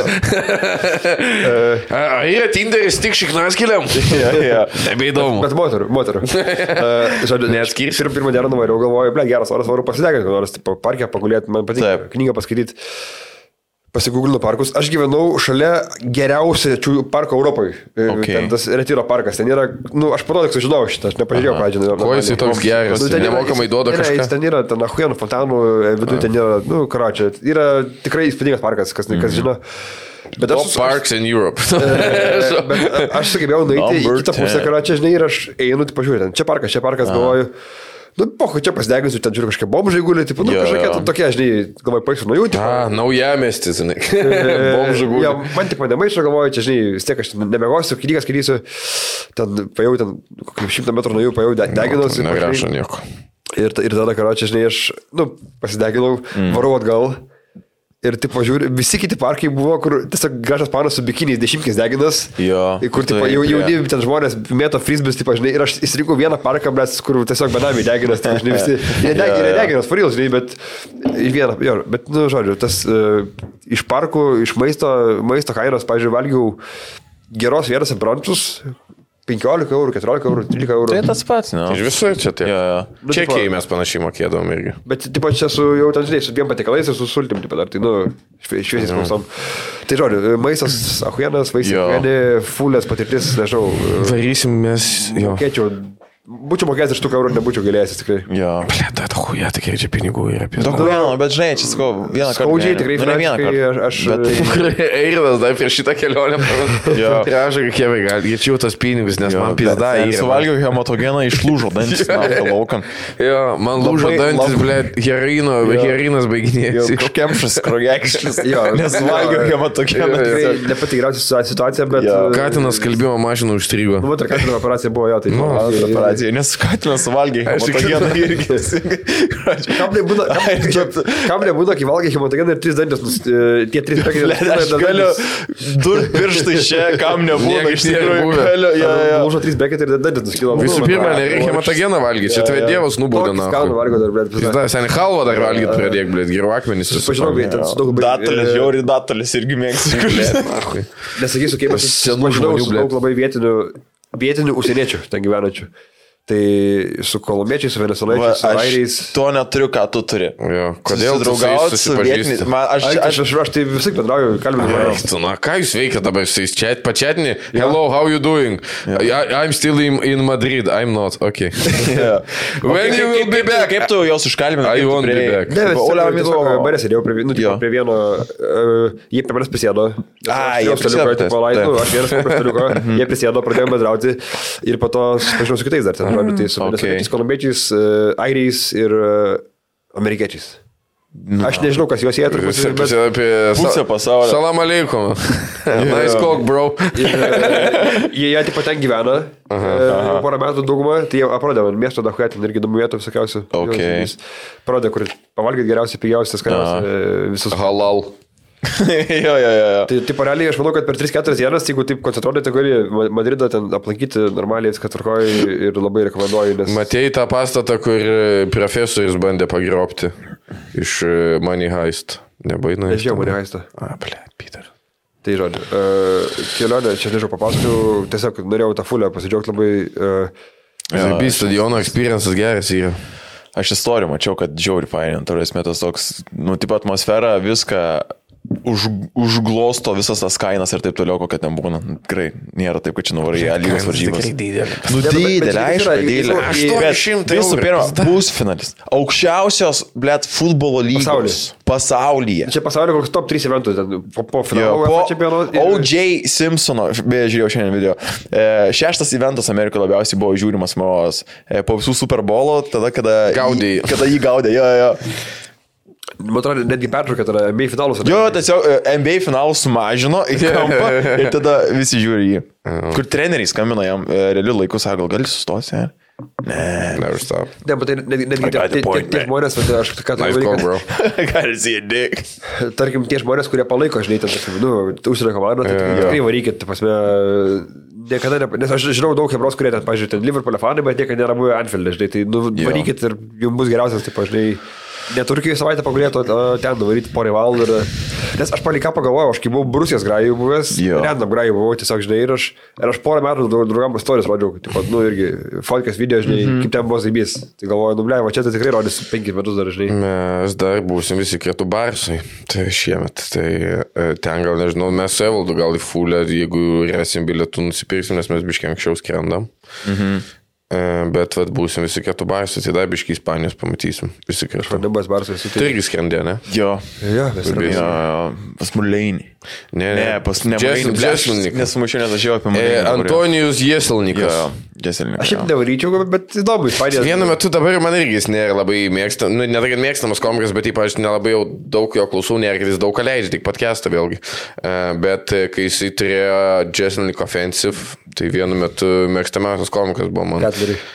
Ar yra Tinderis tik šiknaskeliam? Nebeįdomu. Bet moterų. Žodžiu, neatskirsiu. Pirmą dieną nuvariau, galvoju, ble, geras oras, varu pasideginti, nors parke pagulėti, man patinka knygą paskaityti. Pasigūglinu parkus. Aš gyvenau šalia geriausių parko Europoje. Ten tas Retiro parkas. Ten yra, nu, aš parodyk sužinojau šitą, aš nepažiūrėjau, ką žinau. Ko jis toks geras? Nemokamai duoda kažką? Ten yra, ten Ahuienų fontanų, viduje ten yra, nu, karočią, yra tikrai įspūdingas parkas, kas žino. Top parks in Europe. Bet aš sugebėjau nueiti į kitą pusę, karočią, žinai, ir aš einu, tai pažiūrėjau, čia parkas, galvoju. Nu, pocho, čia pasideginsiu, ten žiūriu kažkokie bomžai guli, tipo, nu, kažkokie tokie, žinai, galvoju, paėksiu nuo jų, tipo. Naujamestis, žinai. Bomžai guli. Ja, man tik maišo, galvoju, čia, žinai, vis tiek aš nebegosiu, knygas skaitysiu, ten pajau, ten, kaip 100 metrų nuo jų, pajau, deginuosi. Nerašo nieko. Ir tada, karočią, žinai, aš, nu, pasideginau, varau atgal. Ir, tipo, žiūri, visi kiti parkai buvo, kur tiesiog gražas panas su bikiniais 10 deginas. Jo. Kur, tipo, jauni ten žmonės mėto frisbis, tipo, žinai, ir aš įsirinkau vieną parką, kur tiesiog benamiai deginas, tai, žinai, visi. Nedeginas, for real, žinai, bet į vieną, jo, bet, nu, žodžiu, tas iš parkų, iš maisto kainos, pavyzdžiui, valgiau geros vietos brunchus. 15 eurų, 14 eurų, 13 eurų. Tai tas pats, ne? Iš visur čia tie. Čekiai mes panašiai mokėdavom irgi. Bet, tipo, čia su jau ten, žinai, su dviem patiekalais ir su sultim, tipo, dar, tai, nu, šviesiais klausom. Tai, žodžiu, maistas, ahuienas, vaisiai, ahuienė, fulės patirtis, nežinau. Varysim mes, jo. Mokėčiau, būčiau mokėjęs iš tų eurų, nebūčiau galėjęs, tikrai. Jo. Ble, tai huja, tai kiek čia pinigų yra apie. Bet, žinai, čia sakau, vieną kartą. Skaudžiai, tikrai, finansiškai, Eiras dar prieš šitą kelionę. Tražą, kiek gali, gėčiau tas pinigus, nes man pizda yra. Suvalgiau hematogeną, išlūžo dantis, laukan. Jo, man lūžo dantis, ble, heroinas baiginėjasi. Kemšas, krogekšlis. Nes suvalgiau hematogeną. tikrai ne pati geriausia situacija, bet... Katinas kalbėjo mašiną užstrigo. Nu, tai katino operacija buvo jo, tai... Nes katinas suvalgė hematogeną irgi. Kam nebūna, kai valgai hematogeną ir 3 dantis, tie 3 pekiai... Aš galiu dur pirštai čia, kam nebūna. Iš tikrųjų, lūžo 3 pekiai ir dantis nuskilo. Visų pirma, nereikia hematogeną valgyti, čia tave dievas nubūdė. Kalną valgo dar, blėt. Pizda, seniai halvą dar valgyti pradėk, blėt, geriau akmenys. Pažinau, ten su daug... Datelės, žiauri datelės irgi mėgstu. Nesakysiu, kaip aš žinau, su daug labai vietinių užsieniečių ten gyvenančių. Tai su kolumbiečiais, su venesolaičiais, su airiais. To neturiu, ką tu turi. Jo, kodėl draugauti su vietiniais? Aš tai visai bendrauju, kalbinu. Na, ką jūs veikia dabar su jais? Pačiatinį? Hello, how you doing? I'm still in Madrid, I'm not, okay. When you will be back? Kaip tu jos užkalbinai? I won't be back. Ne, bet barė sėdėjau prie vieno, jie prie manęs prisėdo. Jie prisėdo. Aš vienas staliuko, jie prisėdo, pradėjome bendrauti ir po to pažinau su kitais dar ten. Tai su venesoliečiais, kolumbiečiais, airiais ir amerikiečiais. Aš nežinau, kas juos jėtų. Pusė pasaulio. Salam aleikum. Nice cock, bro. Jie taip pat ten gyvena. Porą metų daugumą. Tai jie aprodė man miesto dahuė, ten irgi įdomu vietų visokiausių. Parodė, kur pavalgyti geriausiai, pigiausias, skaniausias. Visus halal. Jo. Tai realiai aš manau, kad per 3-4 dienas, jeigu taip koncentruotai, tai gali Madridą ten aplankyti normaliai, viską tvarkoji ir labai rekomenduoju. Nes... Matėjai tą pastatą, kur profesorius bandė pagriopti iš Money Heist. Nebaina. Nežiau Money Heistą. Blėt, Peter. Tai žodžiu, kelionė, čia nežinau, papasakojau, tiesiog norėjau tą fulę pasidžiaugti labai. Zibys stadiono experiences geras yra. Aš istorijų mačiau, kad žiauri fainė, turės metas toks, nu, tipo atmosfera, viską užglosto visas tas kainas ir taip toliau, kokia ten būna. Tikrai nėra taip, kad čia nuvarai į lygos varžybas. Nu, didelė, aišku, didelė. 800 eurų. Visų pirma, pusfinalis. Aukščiausios, blėt, futbolo lygos pasaulyje. Čia pasaulio koks top 3 eventų, po finalo čempionato. O.J. Simpsono, beje, žiūrėjau šiandien video. 6 eventas Amerikoje labiausiai buvo žiūrimas po visų Super Bowlo, tada, kada jį gaudė. Jo. Man atrodo, netgi pertraukė tada NBA finalus. Jo, tiesiog NBA finalus sumažino į kampą ir tada visi žiūri jį. Kur treneriai skambino jam realiu laiku, sako, gal gali sustoti? Never stop. Ne, bet netgi tie žmonės, aš ką tu bro. Gali see a dick. Tarkim, tie žmonės, kurie palaiko, žinai, užsienio komandą, tai tikrai varykit, pasme, niekada, nes aš žinau daug hebros, kurie ten, pažiūrėjau, ten Liverpoolio fanai, bet niekada nėra buvę Anfielde, žinai, tai varykit ir jums bus geriausias, tai, žinai, ne Turkijos savaitę pagulėtų, ten nuvaryti porą valandų. Nes aš palei ką pagalvojau, aš kai buvau Rusijos grajų buvęs, random grajų buvau tiesiog, žinai, ir aš porą metų draugam istorijas rodžiau, taip pat, irgi, fotkas video, žinai, kaip ten buvo Zibys. Tai galvoju, blei, va čia tai tikrai rodys 5 metus dar, žinai. Mes dar būsim visi Kretų Barsai, tai šiemet, tai ten gal, nežinau, mes su Evaldu gal į fulę, jeigu rasim bilietų nusipirksim, nes mes biškiai anksčiau skrendam. Bet vat, būsim visi Kretų Barsai, tai dar biškiai Ispanijos pamatysim. Visi Kretų. Tu irgi skrendė, ne? Jo. Pas Muleinį. Ne, pas Muleinį. Jeselnikas. Nesumušiu, nes aš jau apie Muleinį. Antonijus Jeselnikas. Jeselnikas. Aš šiaip nevaryčiau, bet įdomu, Ispanija. Vienu metu dabar man irgi jis nėra labai mėgstamas, ne tai, kad mėgstamas komikas, bet ypač aš nelabai jau daug jo klausau, nėra, kad jis daug ką leidžia, tik podcastą vėlgi. Bet kai jisai turėjo Jeselnik Offensive, tai vienu metu mėgstamiausias komikas buvo man.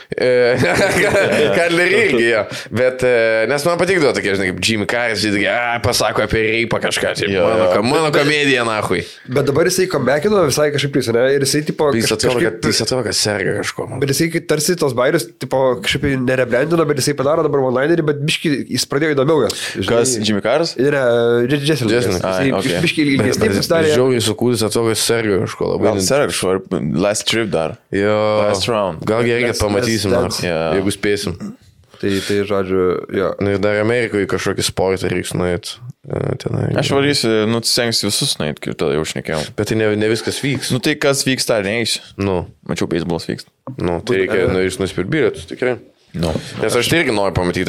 Katlerį irgi, jo. Bet, nes man patikdavo tokie, žinai, kaip Jimmy Carrey, pasako apie reipą kažką, mano komedija, nahui. Bet dabar jisai komekino visai kažkaip jis, ne? Ir jisai, tipo, jis atrodo, kad serga kažko. Bet jisai tarsi tos bairius, tipo, kažkaip nereblendino, bet jisai padaro dabar one-linerį, bet biški jis pradėjo įdomiau jas. Kas, Jimmy Carrey? Yra Jeselnik. Jis biški ilgesnį pasidarė. Žiauriai sukūdis atrodo, kad serga kažko labai. Gal serga kažko, last trip dar. Jo. Last round. Gal gerai, kad pamatysim, jeigu spėsim. Tai žodžiu, jo. Ir dar Amerikoje kažkokį sportą reiks nuėti. Aš varysiu, stengsiu visus nuėti, ir tada jau šnekėjau. Bet tai ne viskas vyks. Tai kas vyksta, ar neįsiu? Mačiau, baseballas vyksta. Tai reikia nusipirkti bilietus, tikrai. Nes aš tai irgi noriu pamatyti,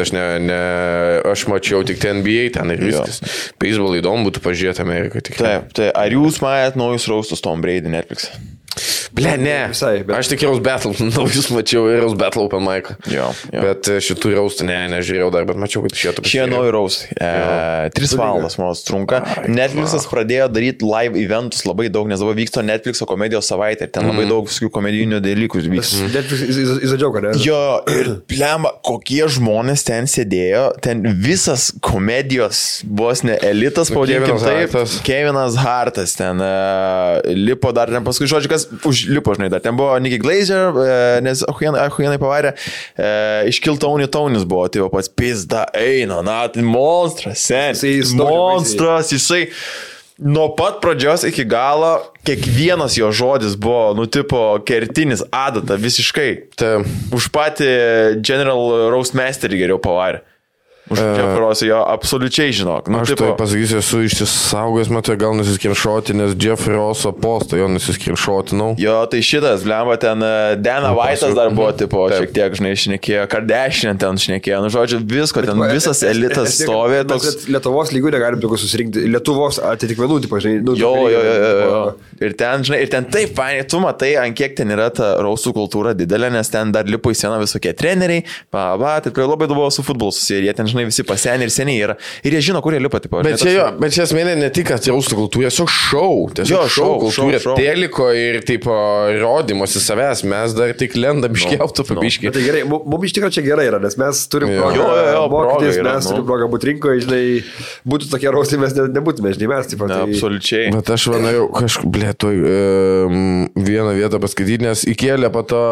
aš mačiau tik NBA ten ir viskas. Baseball įdomu būtų pažiūrėti Amerikoje, tikrai. Tai ar jūs matėt naujus raustus Tom Brady Netflix? Ble, ne. Visai, bet... Aš tik Rose Battle, naujus mačiau ir Rose Battle open mic. Bet šitų raustų, nežiūrėjau dar, bet mačiau, kad šitų pasižiūrėjau. Šie nauji raustai. 3 valandas man trunka. Netflixas pradėjo daryti live eventus labai daug, nes dabar vyksta Netflixo komedijos savaitė. Ir ten labai daug visokių komedijinių dalykų vyksta. Netflix įsadžiauka, ne? Jo, ir plemba, kokie žmonės ten sėdėjo. Ten visas komedijos vos ne elitas, pavadinkim taip. Kevinas Hartas ten lipo dar, ten paskui žodžiu, užlipo, žinai, dar ten buvo Nicky Glazer, nes ahuienai pavarė, iškiltauni taunis buvo, tai pats pizda eina, monstras, monstras, jisai nuo pat pradžios iki galo, kiekvienas jo žodis buvo, tipo, kertinis adata visiškai, už patį General Roastmasterį geriau pavarė. Už Jeffrosą jo absoliučiai žinok. Aš tai pasakysiu, esu išsisaugęs metu, gal nusiskrinšoti, nes Jeffroso postą jo nusiskrinšotinau. Jo, tai šitas, blemba, ten Dana White'as dar buvo, tipo, šiek tiek, žinai, šnekėjo, Kardashian ten šnekėjo, žodžiu, visko, ten visas elitas stovė. Lietuvos lygių negalim tokių susirinkti, Lietuvos atitikmenų, tipo, žinai. Jo. Ir ten, žinai, ir ten taip, fainai, tu matai, ant kiek ten yra ta raustų kultūra didelė, nes ten dar lipo į sceną visokie treneriai, tai labai buvo su futbolu susiję, jie ten, žinai, visi pasenė ir seniai yra. Ir jie žino, kur jie lipa, tipo. Bet čia esmė ne tik, kad raustų kultūra, tiesiog šou kultūra, teliko ir, tipo, rodymosi savęs, mes dar tik lendam iškiautų pabiškį. Tai gerai, mums iš tikrųjų čia gerai yra, nes mes turim mokytis, mes turim progą būti rinkoje, žinai, būtų tokie raustai, mes nebūtume, žinai, mes, tipo. Absoliučiai. Bet aš manau, kažkaip, blėtoj, vieną vietą paskaityti, nes įkėlė po to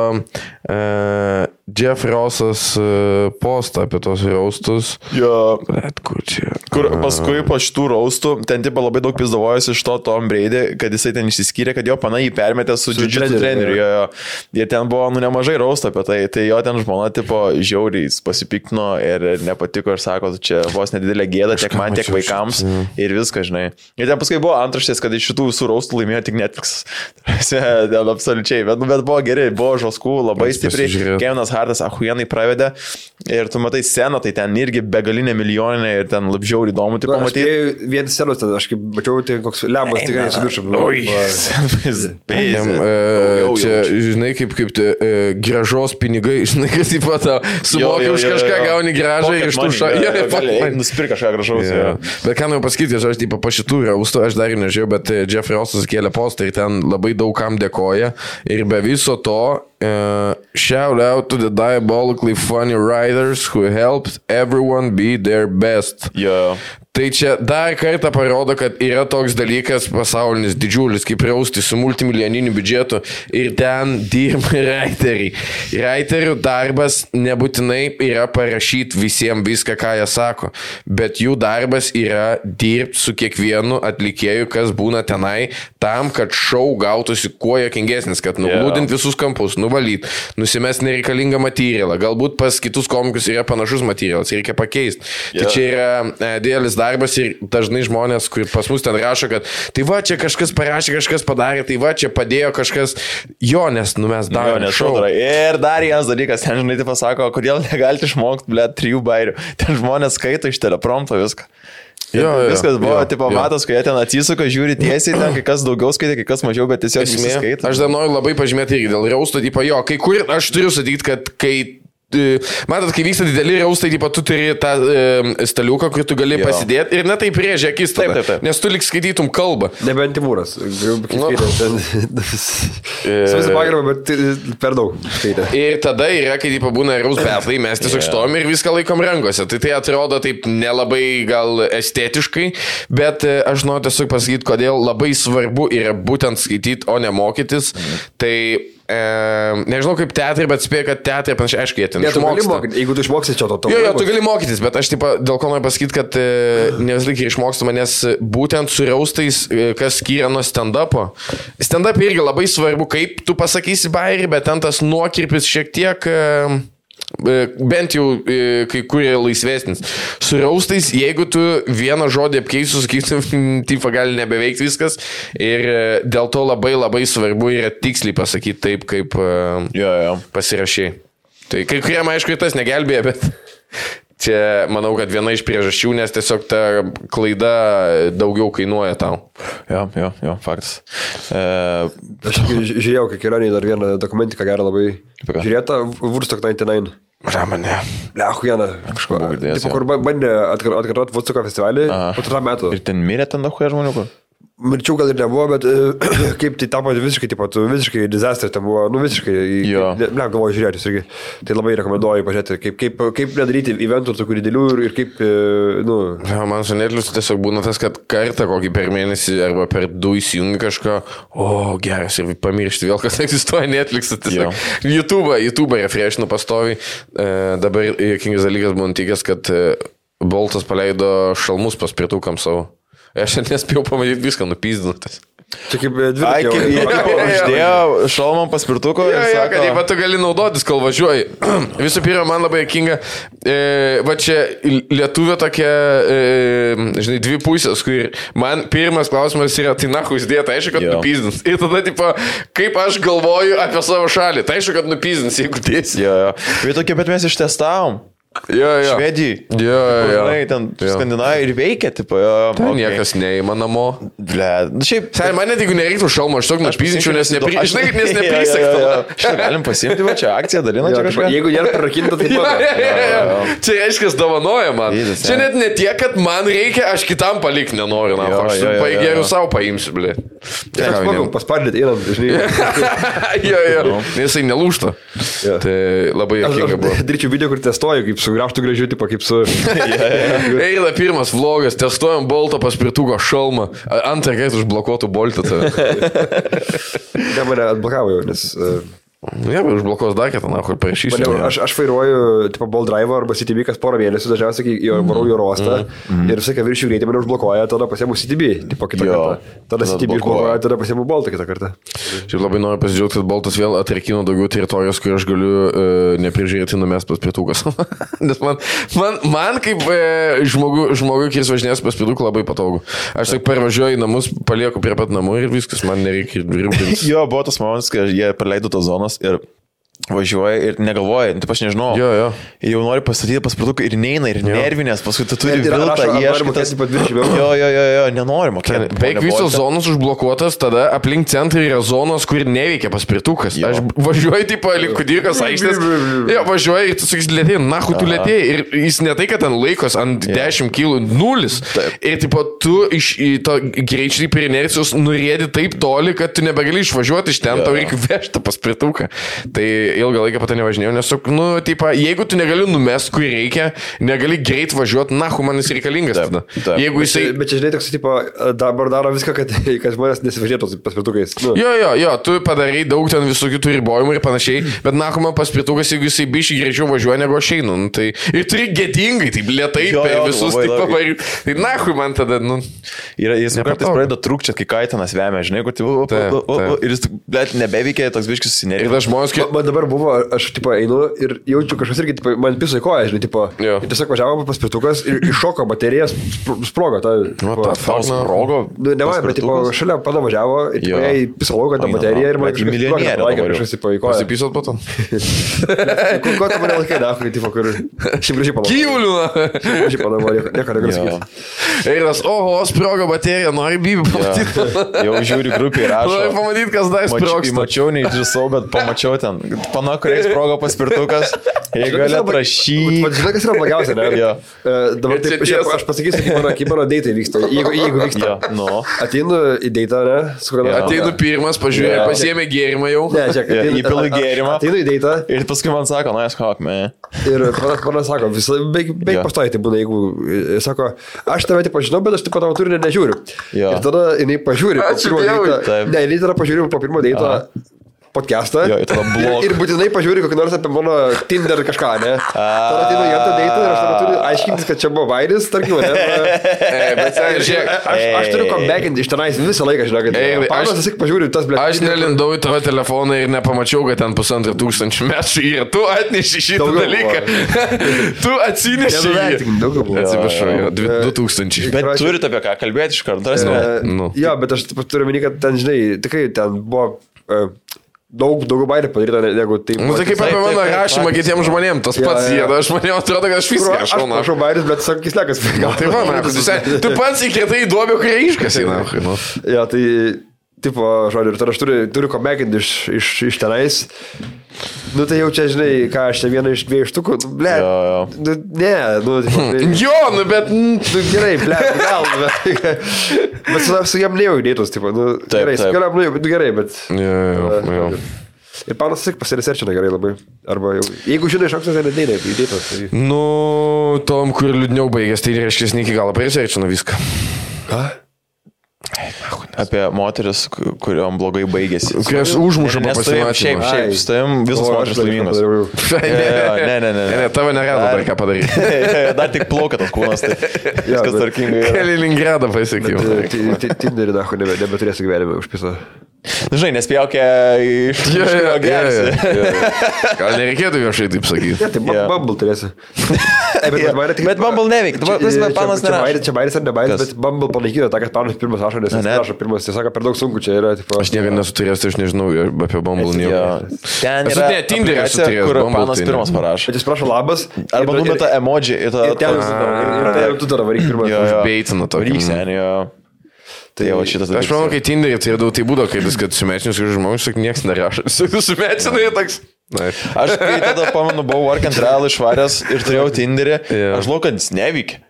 Jeff Rossas postą apie tos raustus. Jo. Bet kur čia? Kur paskui po šitų raustų, ten tipo labai daug pizdavojosi iš to Tom Brady, kad jisai ten išsiskyrė, kad jo pana jį permetė su jiu-jitsu treneriu. Ir ten buvo nemažai raustų apie tai. Tai jo ten žmona tipo žiauriai pasipiktino ir nepatiko ir sako, čia vos nedidelė gėda tiek man, tiek vaikams ir viską, žinai. Ir ten paskui buvo antraštės, kad iš šitų visų raustų laimėjo tik Netflix. Absoliučiai. Bet buvo gerai, buvo žoskų, labai stipriai. Kevinas Hartas ahuienai pravedė ir tu matai sceną, tai ten irgi begalinė milijoninė ir ten labžiau ir įdomu tik pamatyti. Vien scenos ten, aš kaip mačiau, tai koks lembas tikrai suviršam. Čia, žinai, kaip gražos pinigai, žinai, kas į patą sumokia už kažką, gauni gražą ir iš tų nusipirk kažką gražaus. Bet ką noriu pasakyti, aš tipo po šitų raustų, aš dar ir nežiūrėjau, bet Jeff Rossas kėlė postą ir ten labai daug kam dėkoja ir be viso to shout out to the diabolically funny writers who helped everyone be their best. Tai čia dar kartą parodo, kad yra toks dalykas pasaulinis didžiulis, kaip rausti su multimilijoniniu biudžetu ir ten dirba writeriai. Writerių darbas nebūtinai yra parašyti visiems viską, ką jie sako, bet jų darbas yra dirbti su kiekvienu atlikėju, kas būna tenai, tam, kad šou gautųsi kuo juokingesnis, kad nuglūdint visus kampus, nuvalyti, nusimest nereikalingą materialą, galbūt pas kitus komikus yra panašus materialas, reikia pakeisti. Tai čia yra didelis darbas ir dažnai žmonės, kur pas mus ten rašo, kad tai va, čia kažkas parašė, kažkas padarė, tai va, čia padėjo kažkas, nes mes darome šou. Ir dar vienas dalykas, ten žinai, tai pasako, kodėl negalite išmokti, 3 bairių. Ten žmonės skaito iš teleprompto viską. Viskas buvo, tipo, matos, kai jie ten atsisuka, žiūri tiesiai, ten kai kas daugiau skaitė, kai kas mažiau, bet tiesiog visi skaitė. Aš dar noriu labai pažymėti irgi dėl rausto, tipo, jo, kai kur aš turiu sakyti, kad kai matot, kai vyksta dideli raustai, tipo, tu turi tą staliuką, kur tu gali pasidėti ir netai priežia akis tada, nes tu lik skaitytum kalbą. Nebent Timūras. Su visą pagarbą, bet per daug skaitė. Ir tada yra, kai tipo, būna raus betlai, mes tiesiog stovim ir viską laikom rankose. Tai atrodo taip nelabai gal estetiškai, bet aš noriu tiesiog pasakyti, kodėl labai svarbu yra būtent skaityti, o ne mokytis. Tai nežinau kaip teatrai, bet spėju, kad teatrai panašiai, aišku, jie ten išmoksta. Jeigu tu išmoksi čia to. Jo, tu gali mokytis, bet aš taip, dėl ko noriu pasakyti, kad ne vis laik ir išmokstama, nes būtent su raustais, kas skiria nuo stand-upo. Stand-up irgi labai svarbu, kaip tu pasakysi bairį, bet ten tas nuokirpis šiek tiek... bent jau kai kurie laisvesnis. Su raustais, jeigu tu vieną žodį apkeisiu, sakytum, tipo gali nebeveikti viskas ir dėl to labai labai svarbu yra tiksliai pasakyti taip, kaip pasirašai. Tai kai kuriem aišku ir tas negelbėja, bet čia manau, kad viena iš priežasčių, nes tiesiog ta klaida daugiau kainuoja tau. Jo, faktas. Aš žiūrėjau, kai kelionį dar vieną dokumentiką gerą labai žiūrėtą, Woodstock 99. Ramane. Lechu vieną kažko. Tipo, kur bandė atkartoti Woodstocko festivalį po 3 metų. Ir ten mirė ten daug žmonių kur? Mirčiau gal ir nebuvo, bet kaip tai tapo visiškai, tipo, visiškai disaster ten buvo, visiškai, galvoju žiūrėtis irgi. Tai labai rekomenduoju pažiūrėti, kaip nedaryti eventų tokių didelių ir kaip, Man su Netflix'u tiesiog būna tas, kad kartą kokį per mėnesį arba per 2 įsijungi kažką, geras, ir pamiršti vėl, kas egzistuoja Netflix'u. YouTube refreshinu pastoviai. Dabar jokingas dalykas buvo nutikęs, kad Boltas paleido šalmus paspirtukam savo. Aš nespėjau pamatyti viską, nupyzdintas. Čia kaip dviratį. Uždėjo šalmą paspirtuko. Kad taip pat tu gali naudotis, kol važiuoji. Visų pirma, man labai jokinga. Va čia lietuvio tokia, žinai, 2 pusės, kur man pirmas klausimas yra, tai nahu įsidėta, aišku, kad nupyzdins. Ir tada, tipo, kaip aš galvoju apie savo šalį, tai aišku, kad nupyzdins, jeigu dėsi. Bet mes ištestavom. Švedijai. Ten Skandinavai ir veikia, tipo, ten niekas neįma namo. Šiaip, man net jeigu nereiktų šalmo, aš tiesiog nupyzdinčiau, nes neprisegta. Galim pasiimti, va čia akciją dalina čia kažką. Jeigu nėra prarakinta, tai čia aiškiai dovanoja man. Čia net ne tiek, kad man reikia, aš kitam palik nenoriu. Aš geriau savo paimsiu, blė. Paspardyti einam, žinai. Jisai nelūžta. Tai labai jokinga buvo. Daryčiau video, kur testuoju, kaip su graftų gražiu, tipo kaip su... Eina pirmas vlogas, testuojam Bolto paspirtuko šalmą. Antrą kartą užblokuotų Boltą tave. Ne, mane atblokavo jau, nes... Užblokuos dar kitą, kur parašysiu. Aš vairuoju, tipo, Bolt Drive arba CTB, kas porą mėnesių dažniausiai varau į oro uostą ir visą, ką viršių greitį mane užblokuoja, tada pasiemu CTB, tipo, kitą kartą. Tada CTB užblokuoja, tada pasiemu Boltą kitą kartą. Šiaip labai noriu pasidžiaugti, kad Boltas vėl atrakino daugiau teritorijos, kur aš galiu neprižiūrėti numest paspirtukas. Nes man kaip žmogui, kuris važinės paspirtuku, labai patogu. Aš tik parvažiuoju į namus, palieku prie pat namų ir viskas, man nereikia rimtis. Jo, buvo tas momentas, kai jie praleido tos zonos ir važiuoja ir negalvoja, taip aš nežinau. Ir jau nori pastatyti paspirtuką ir neina, ir nervinės, paskui tu turi viltą, nenori mokėti. Beveik visos zonos užblokuotas, tada aplink centrą yra zonos, kur neveikia paspirtukas. Aš važiuoju, tipo, link Kudirkos aikštės, važiuoju ir tu sakys, lėtėjai, nahu tu lėtėjai. Ir jis ne tai, kad ten laikos ant 10 kg, 0. Ir, tipo, tu iš to greičiai prie inercijos nurėdi taip toli, kad tu nebegali išvažiuoti iš ten, tau reikia vežti paspirtuką. Tai ilgą laiką patą nevažinėjau, nes, jeigu tu negali numest, kur reikia, negali greit važiuoti, nahu man jis reikalingas tada. Jeigu jisai... Bet čia, žinai, toks, tipo, dabar daro viską, kad žmonės nesivažinėtų paspirtukais. Jo, tu padarai daug ten visokių tų ribojimų ir panašiai, bet nahu man paspirtukas, jeigu jisai biškai greičiau važiuoja, negu aš einu. Tai ir turi gėdingai, taip lėtai per visus, taip pavaryti. Tai nahu man tada, Ir jis kartais pradeda trūkčiat, kai kaitanas vemia, žinai, kur ir jis nebeveikia, toks biškis susinervina. Man dabar dabar buvo, aš tipo einu ir jaučiu kažkas irgi, tipo, man piso į koją, žinai, tipo, ir tiesiog važiavo paspirtukas ir iššoko baterijas, sprogo. Sprogo? Nevai, bet tipo, šalia pana važiavo ir tipo, jai piso lauką tą bateriją ir man kažkas tipo į koją. Pasipisot po to? Ko tu mane laikai, dahui, tipo, kur šiaip gražiai panavo. Gyvulių! Šiaip panavo, nieko negaliu sakyti. Eiras, oho, sprogo baterija, nori bybį pamatyti. Jau žiūri grupį rašo. Nori pamatyti, kas dar sprogs. Mačiau, neišdžisau, bet pamačiau ten. Pana, kuriais sprogo paspirtukas. Jeigu gali atrašyti. Žinai, kas yra blogiausia, ne? Dabar taip, aš pasakysiu, kaip mano deitai vyksta. Jeigu vyksta. Ateinu į deitą, ne? Ateinu pirmas, pažiūrėjau, pasiėmė gėrimą jau. Ne, čia, įpilu gėrimą. Ateinu į deitą. Ir paskui man sako, na, eskok, me. Ir man sako, beig pastoji tai būna, jeigu sako, aš tave taip žinau, bet aš taip pat tavo turinį nežiūriu. Ir tada jinai pažiūri. Ne, jinai tada pažiūri po pirmo deito podcastą ir būtinai pažiūri kokį nors apie mano Tinder kažką, ne? Tada ateinu į antrą deitą ir aš tada turiu aiškintis, kad čia buvo vairis, tarkim, ne? Bet aš turiu comebackinti iš tenais visą laiką, žinokit. Panas vis tik pažiūri tas, blėt. Aš nelindau į tavo telefoną ir nepamačiau, kad ten 1500 metų yra. Tu atneši šitą dalyką. Tu atsineši. Atsiprašau, 2000. Bet turit apie ką kalbėti iš karto. Jo, bet aš turiu meni, kad ten, žinai, tikrai ten buvo daugiau bairių padaryta negu tai. Nu, tai kaip apie mano rašymą kitiems žmonėms, tas pats jėda, aš man jau atrodo, kad aš viską rašau. Aš rašau bairius, bet sakau, kislekas. Tai man, tu pats įkretai duobio, kai iškasi. Ja, tai, tipo, žodžiu, ir tada aš turiu comebackinti iš tenais. Nu tai jau čia, žinai, ką aš čia vieną iš 2 štukų, ble, ne, tipo, jo, nu bet, gerai, ble, gal, bet su jam nejau įdėtus, tipo, gerai, su jam nejau, bet gerai, bet. Jo. Ir panas tik pasireserčina gerai labai, arba jau, jeigu žinai iš anksto, tai nedeina įdėtus. Nu, tom, kur liūdniau baigęs, tai reiškia, iki galo pasireserčina viską. Ką? Apie moteris, kuriuom blogai baigėsi. Kurias užmušo po pasimatymą. Šiaip, su tavim visos moteris laimingos. Ne, tavo nerado dar ką padaryti. Dar tik plaukia tas kūnas, tai viskas tvarkingai. Kaliningradą pasiekiau. Tinderį dacho nebeturėsi gyvenime užpiso. Žinai, nespjaukia iš gersi. Gal nereikėtų viešai taip sakyti. Ne, tai Bumble turėsi. Bet Bumble neveikia. Čia bairis ar ne bairis, bet Bumble panaikino tą, kad panas pirmas rašo, nes jis rašo pirmas, jis sako, per daug sunku čia yra. Aš niekada nesu turėjęs, tai aš nežinau apie Bumble nieko. Ten yra aplikacija, kur panas pirmas parašo. Bet jis prašo labas. Arba numeta emoji. Ir tu tada varyk pirmas. Beitina tokį. Ryksενio. Tai jau šitas dalykas. Aš manau, kai Tinderį tai būdavo, kai kad sumečinius iš žmogus, sak nieks nerašo. Sumečinai toks. Aš kai tada pamenu, buvau Work and Travel išvaręs ir turėjau Tinderį, aš žinau, kad jis neveikia.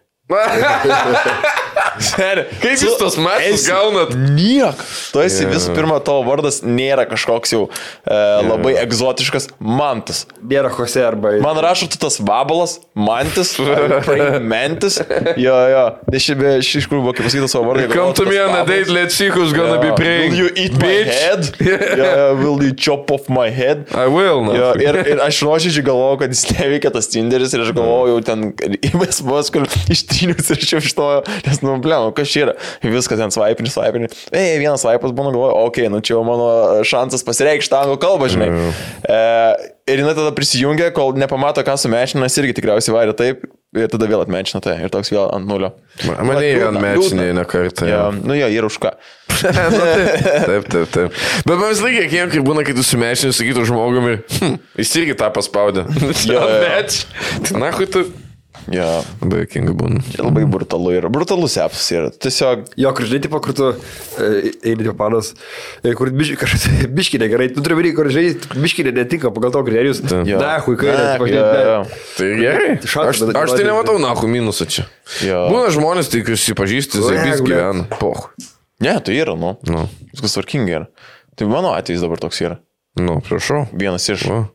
Kaip jūs tos matus gaunat? Niek. Tu esi visų pirma, tavo vardas nėra kažkoks jau labai egzotiškas Mantas. Nėra Jose arba... Man rašo tu tas vabalas, Mantis, Mentis. Jo. Iš kur buvo, kaip pasakyti savo vardą. Come to me on a date, let's see who's gonna be praying. Will you eat my head? Will you chop off my head? I will. Ir aš nuoširdžiai galvojau, kad jis neveikia tas Tinderis ir aš galvojau ten, įmės bus, kur ištrynius ir šiuštojo, nes kas čia yra? Viskas ten svaipini. Vienas svaipas būna, galvoju, nu čia jau mano šansas pasireikšti anglų kalbą, žinai. Ir jinai tada prisijungia, kol nepamato, ką sumečina, irgi tikriausiai varė taip, ir tada vėl atmečina tai, ir toks vėl ant nulio. Mane yra atmečinai ne kartą. Nu jo, ir už ką. Taip. Bet man vis laikė, kiek ir būna, kai tu sumečini su kitu žmogumi, jis irgi tą paspaudė. Tai na, tu... Jo. Labai jokinga būna. Labai brutalu yra. Brutalus apsas yra. Tiesiog... Jo, kur žinai, tipo, kur tu eini tipo panas, kur biški negerai. Tu turi varyti, kur žinai, biški netinka pagal to kriterijus. Nahui, kai yra. Tai gerai. Aš tai nematau nahui minusą čia. Būna žmonės, tai kas įpažįsti, zaibys gyvena. Poch. Ne, tai yra, nu. Viskas tvarkingai yra. Tai mano atvejis dabar toks yra. Nu, prašau. Vienas iš...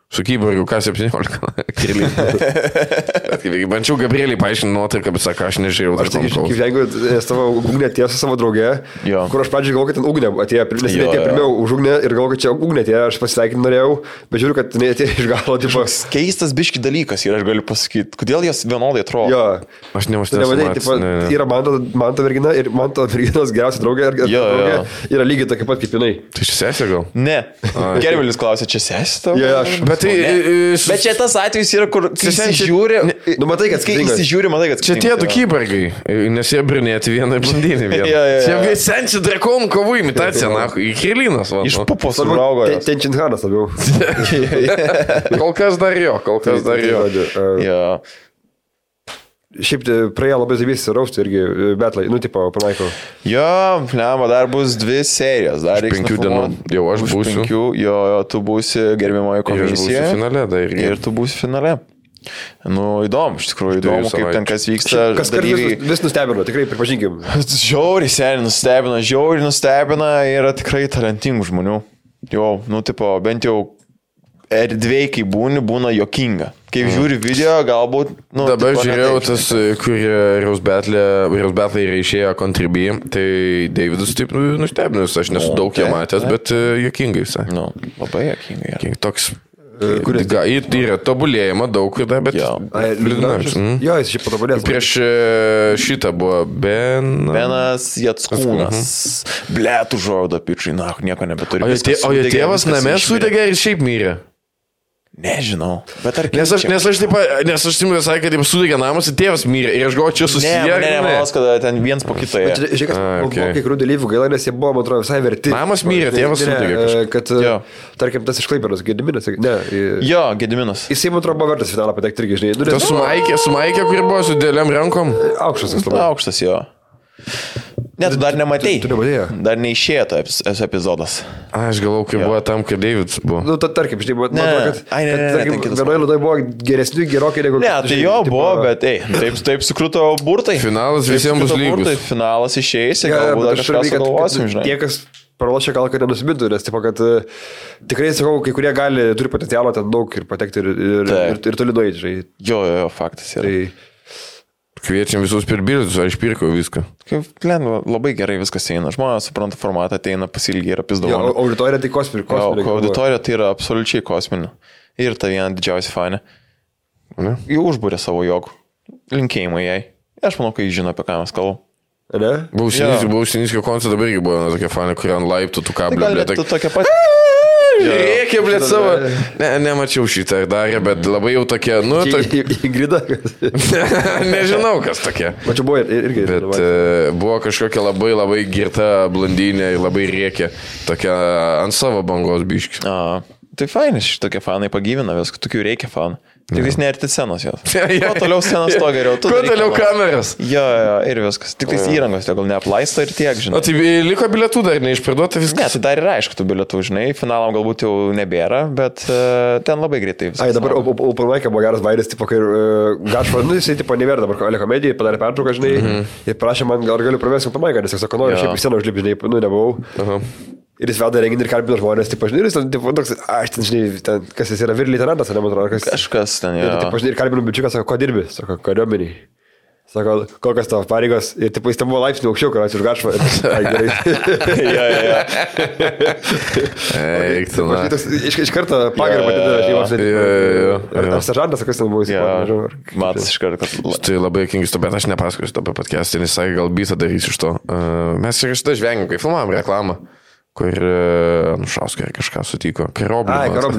Su Kyborgiu K17. Bandžiau Gabrielį paaiškinti nuotrauką, bet sako, aš nežiūrėjau. Aš tik kaip jeigu tavo ugnė atėjo su savo draugė, kur aš pradžiai galvoju, kad ten ugnė atėjo, nes jie atėjo pirmiau už ugnę ir galvoju, kad čia ugnė atėjo, aš pasveikinti norėjau, bet žiūriu, kad jinai atėjo iš galo. Tipo... Keistas biški dalykas ir aš galiu pasakyti, kodėl jas vienodai atrodo. Jo. Aš neužtęsiu. Yra Manto mergina ir Manto merginos geriausia draugė yra lygiai tokia pat kaip jinai. Tai čia sesė gal? Ne. Gervilis klausė, čia sesė tavo? Bet čia tas atvejis yra, kur įsižiūri. Nu, matai, kad įsižiūri, matai, kad čia tie du Kyborgai, nes jie brinėti vieną blondinį vieną. Čia Visenčių drakonų kovų imitacija, nahu, į Kirlinas. Iš pupos suraugo. Tenčinhanas labiau. Kol kas dar jo. Šiaip praėjo labai zavisi rausti irgi betlai, nu tipo panaiko. Jo, lemba, dar bus 2 serijos, dar reiks 5 dienų, jau aš būsiu. 5, jo, tu būsi gerbiamoji komisija. Finale, ir tu būsi finale. Nu, įdomu, iš tikrųjų, įdomu, kaip ten kas vyksta. Kas vis nustebino, tikrai pripažinkim. Žiauriai seniai nustebina, yra tikrai talentingų žmonių. Jo, nu, tipo, bent jau erdvėj, kai būna jokinga. Kai žiūri video, galbūt... Nu, dabar žiūrėjau tas, kur Rose Battle yra išėjo Contribui, tai Davidas taip nustebinus, aš nesu daug ją matęs, bet jokingai visai. Nu, labai jokingai. Toks... Yra tobulėjimo daug, bet... Jo, jis šiaip patobulės. Prieš šitą buvo Benas Jackūnas. Bletų žodo, pičiai, nieko nebeturi. O jo tėvas namie sudegė ir šiaip mirė. Nežinau, bet ar nes aš timai sakė, kad taip sudegė namas ir tėvas mirė ir aš galvoju, čia susiję. Ne, manos, kad ten viens po kito. Žiūrėk, kai kurių dalyvių gaila, nes jie buvo, man atrodo, visai verti. Namas mirė, tėvas sudegė kažkaip. Kad, tarkim, tas iš Klaipėdos, Gediminas. Jo, Gediminas. Jisai, man atrodo, buvo vertas finalą patekti irgi, žinai. Tas su Maikė, kuri buvo su dėliam rankom. Aukštas, jo. Ne, tu dar nematei. Tu nematėjai. Dar neišėjo tas epizodas. Aš galvau, kai buvo tam, kad Davidas buvo. Nu, tarkim, žinai, man atrodo, kad vienoje laidai buvo geresnių gerokai negu... Ne, tai jo buvo, bet taip sukruto burtai. Finalas visiems bus lygus. Finalas išeis, galbūt kažką sugalvosim, žinai. Tie, kas pralošia, gal kad nenusibintų, nes tipo, kad tikrai, sakau, kai kurie turi potencialo ten daug ir patekti ir toli nueiti, žinai. Jo, faktas yra. Kviečiam visus per bilietus, aš pirkau viską. Labai gerai viskas eina. Žmonės supranta formatą, ateina pasilgiai ir apizdavo. Auditorija tai kosminė. Auditorija tai yra absoliučiai kosminė. Ir ta viena didžiausia fanė. Jų užbūrė savo jogų. Linkėjimai jai. Aš manau, kad jis žino, apie ką mes kalbam. Ne? Buvau Siniskio koncertą, dabar irgi buvo tokia fanė, kuri ant laiptų tų kablių. Tai tokia pat. Reikia, blėt, savo. Nemačiau šitą darė, bet labai jau tokia, nu... Ingrida? Nežinau, kas tokia. Mačiau, buvo irgi. Bet buvo kažkokia labai girta blondinė ir labai rėkė. Tokia ant savo bangos biškis. Tai fainis, šitokie fanai pagyvina viską, tokių reikia fanų. Tik vis nearti scenos jos. Kuo toliau scenos, to geriau. Kuo toliau kameras. Jo, ir viskas. Tik vis įrangos, gal neaplaisto ir tiek, žinai. O tai liko bilietų dar neišparduota viskas? Ne, tai dar yra aišku tų bilietų, žinai. Finalam galbūt jau nebėra, bet ten labai greitai viskas. Dabar Open Mic buvo geras vaidas, tipo, kai Gašva, jisai tipo nevėra dabar komedijai, padarė pertrauką, žinai. Ir prašė man, gal galiu pravesti Open Mic, nes jis sako, noriu šiaip į sceną užlipti, žinai, nebuvau. Ir jis veda renginį ir kalbino žmonės, taip, žinai, ir jis ten, toks, aš ten, žinai, kas jis yra vyr leitenantas, ne, man atrodo, kažkas ten, jo. Ir, taip, žinai, ir kalbino bičiuką, sako, ko dirbi? Sako, kariuomeniai. Sako, kokios tavo pareigos? Ir, taip, jis ten buvo laipsnių aukščiau, kad už Gašvą. Gerai. Eik, tu, na. Iš karto pagarbą atidavė. Ar seržantas, kas ten buvo? Matas iš karto. Tai labai kingis to, bet aš nepasakosiu apie podcastą, nes sakė, gal bitą darysiu iš to. Mes ir šitą žvengėm, kai filmavom reklamą. Kur Anušauskai kažką sutiko. Karoblį.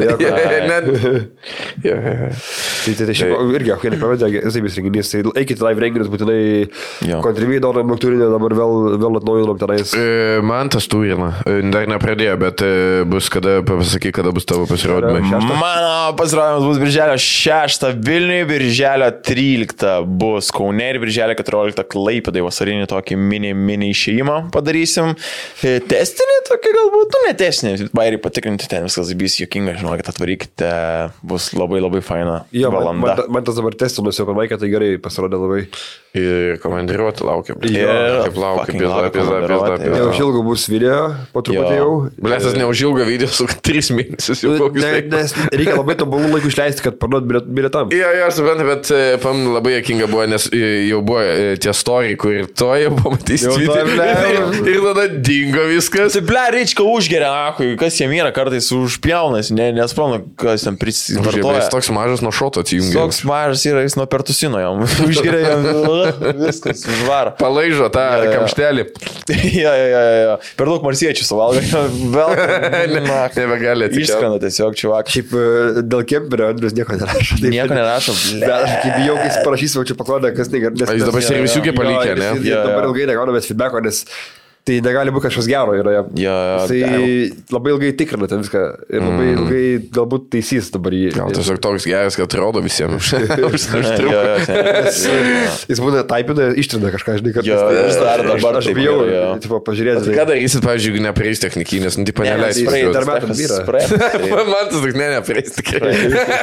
Tai šiaip irgi, kai nepravedė, Zaibis renginys, tai eikite live renginius, būtinai Contribui, dar nokturinė, dabar vėl atnaujinom tenais. Man tas turina, dar nepradėjo, bet bus kada, pasakyk, kada bus tavo pasirodymai. Mano pasirodymas bus birželio 6 Vilniuje, birželio 13 bus Kaune ir birželio 14 Klaipėdai vasarinį tokį mini išėjimą padarysim. Testinį tokį techniškai galbūt tu netesnė, bairį patikrinti, ten viskas bus juokinga, žinokit, atvarykite, bus labai labai faina valanda. Man tas dabar testinus jau pamaikė, tai gerai pasirodė labai. Ir komandiruoti laukia. Kaip laukia, pizda. Jau užilgo bus video, po truputį jau. Blėtas neužilgo video su 3 mėnesius jau kokius. Nes reikia labai tobulų laikų išleisti, kad parduot bilietam. Jo, suprantu, bet pan labai jokinga buvo, nes jau buvo tie story, kur toje buvo matys ir tada dingo viskas. Tai ble, reička užgeria, akui, kas jiem yra, kartais užpjaunas, nespranu, kas ten prisivartoja. Jis toks mažas nuo šoto atsijungia. Toks mažas yra, jis nuo pertusino jam užgeria jam. Viskas užvaro. Palaižo tą kamštelį. Jo. Per daug marsiečių suvalgo. Nebegali atsikelti. Išskrenda tiesiog, čuvak. Šiaip dėl kemperio Andrius nieko nerašo. Nieko nerašo. Aš kaip bijau, kai jis parašys, va čia paklodę, kas negali. Jis dabar servisiukę palikė, ne? Dabar ilgai negaunamės feedbacko, nes tai negali būti kažkas gero yra. Tai labai ilgai tikrina ten viską ir labai ilgai galbūt taisys dabar jį. Gal tiesiog toks geras, kad atrodo visiems. Jis būna taipina, ištrina kažką, žinai, kad dabar aš bijau, pažiūrėti. Ką darysit, pavyzdžiui, jeigu nepareis technikinės, nu, tipo neleis. Dar metam vyra. Man tas tik nepareis tikrai.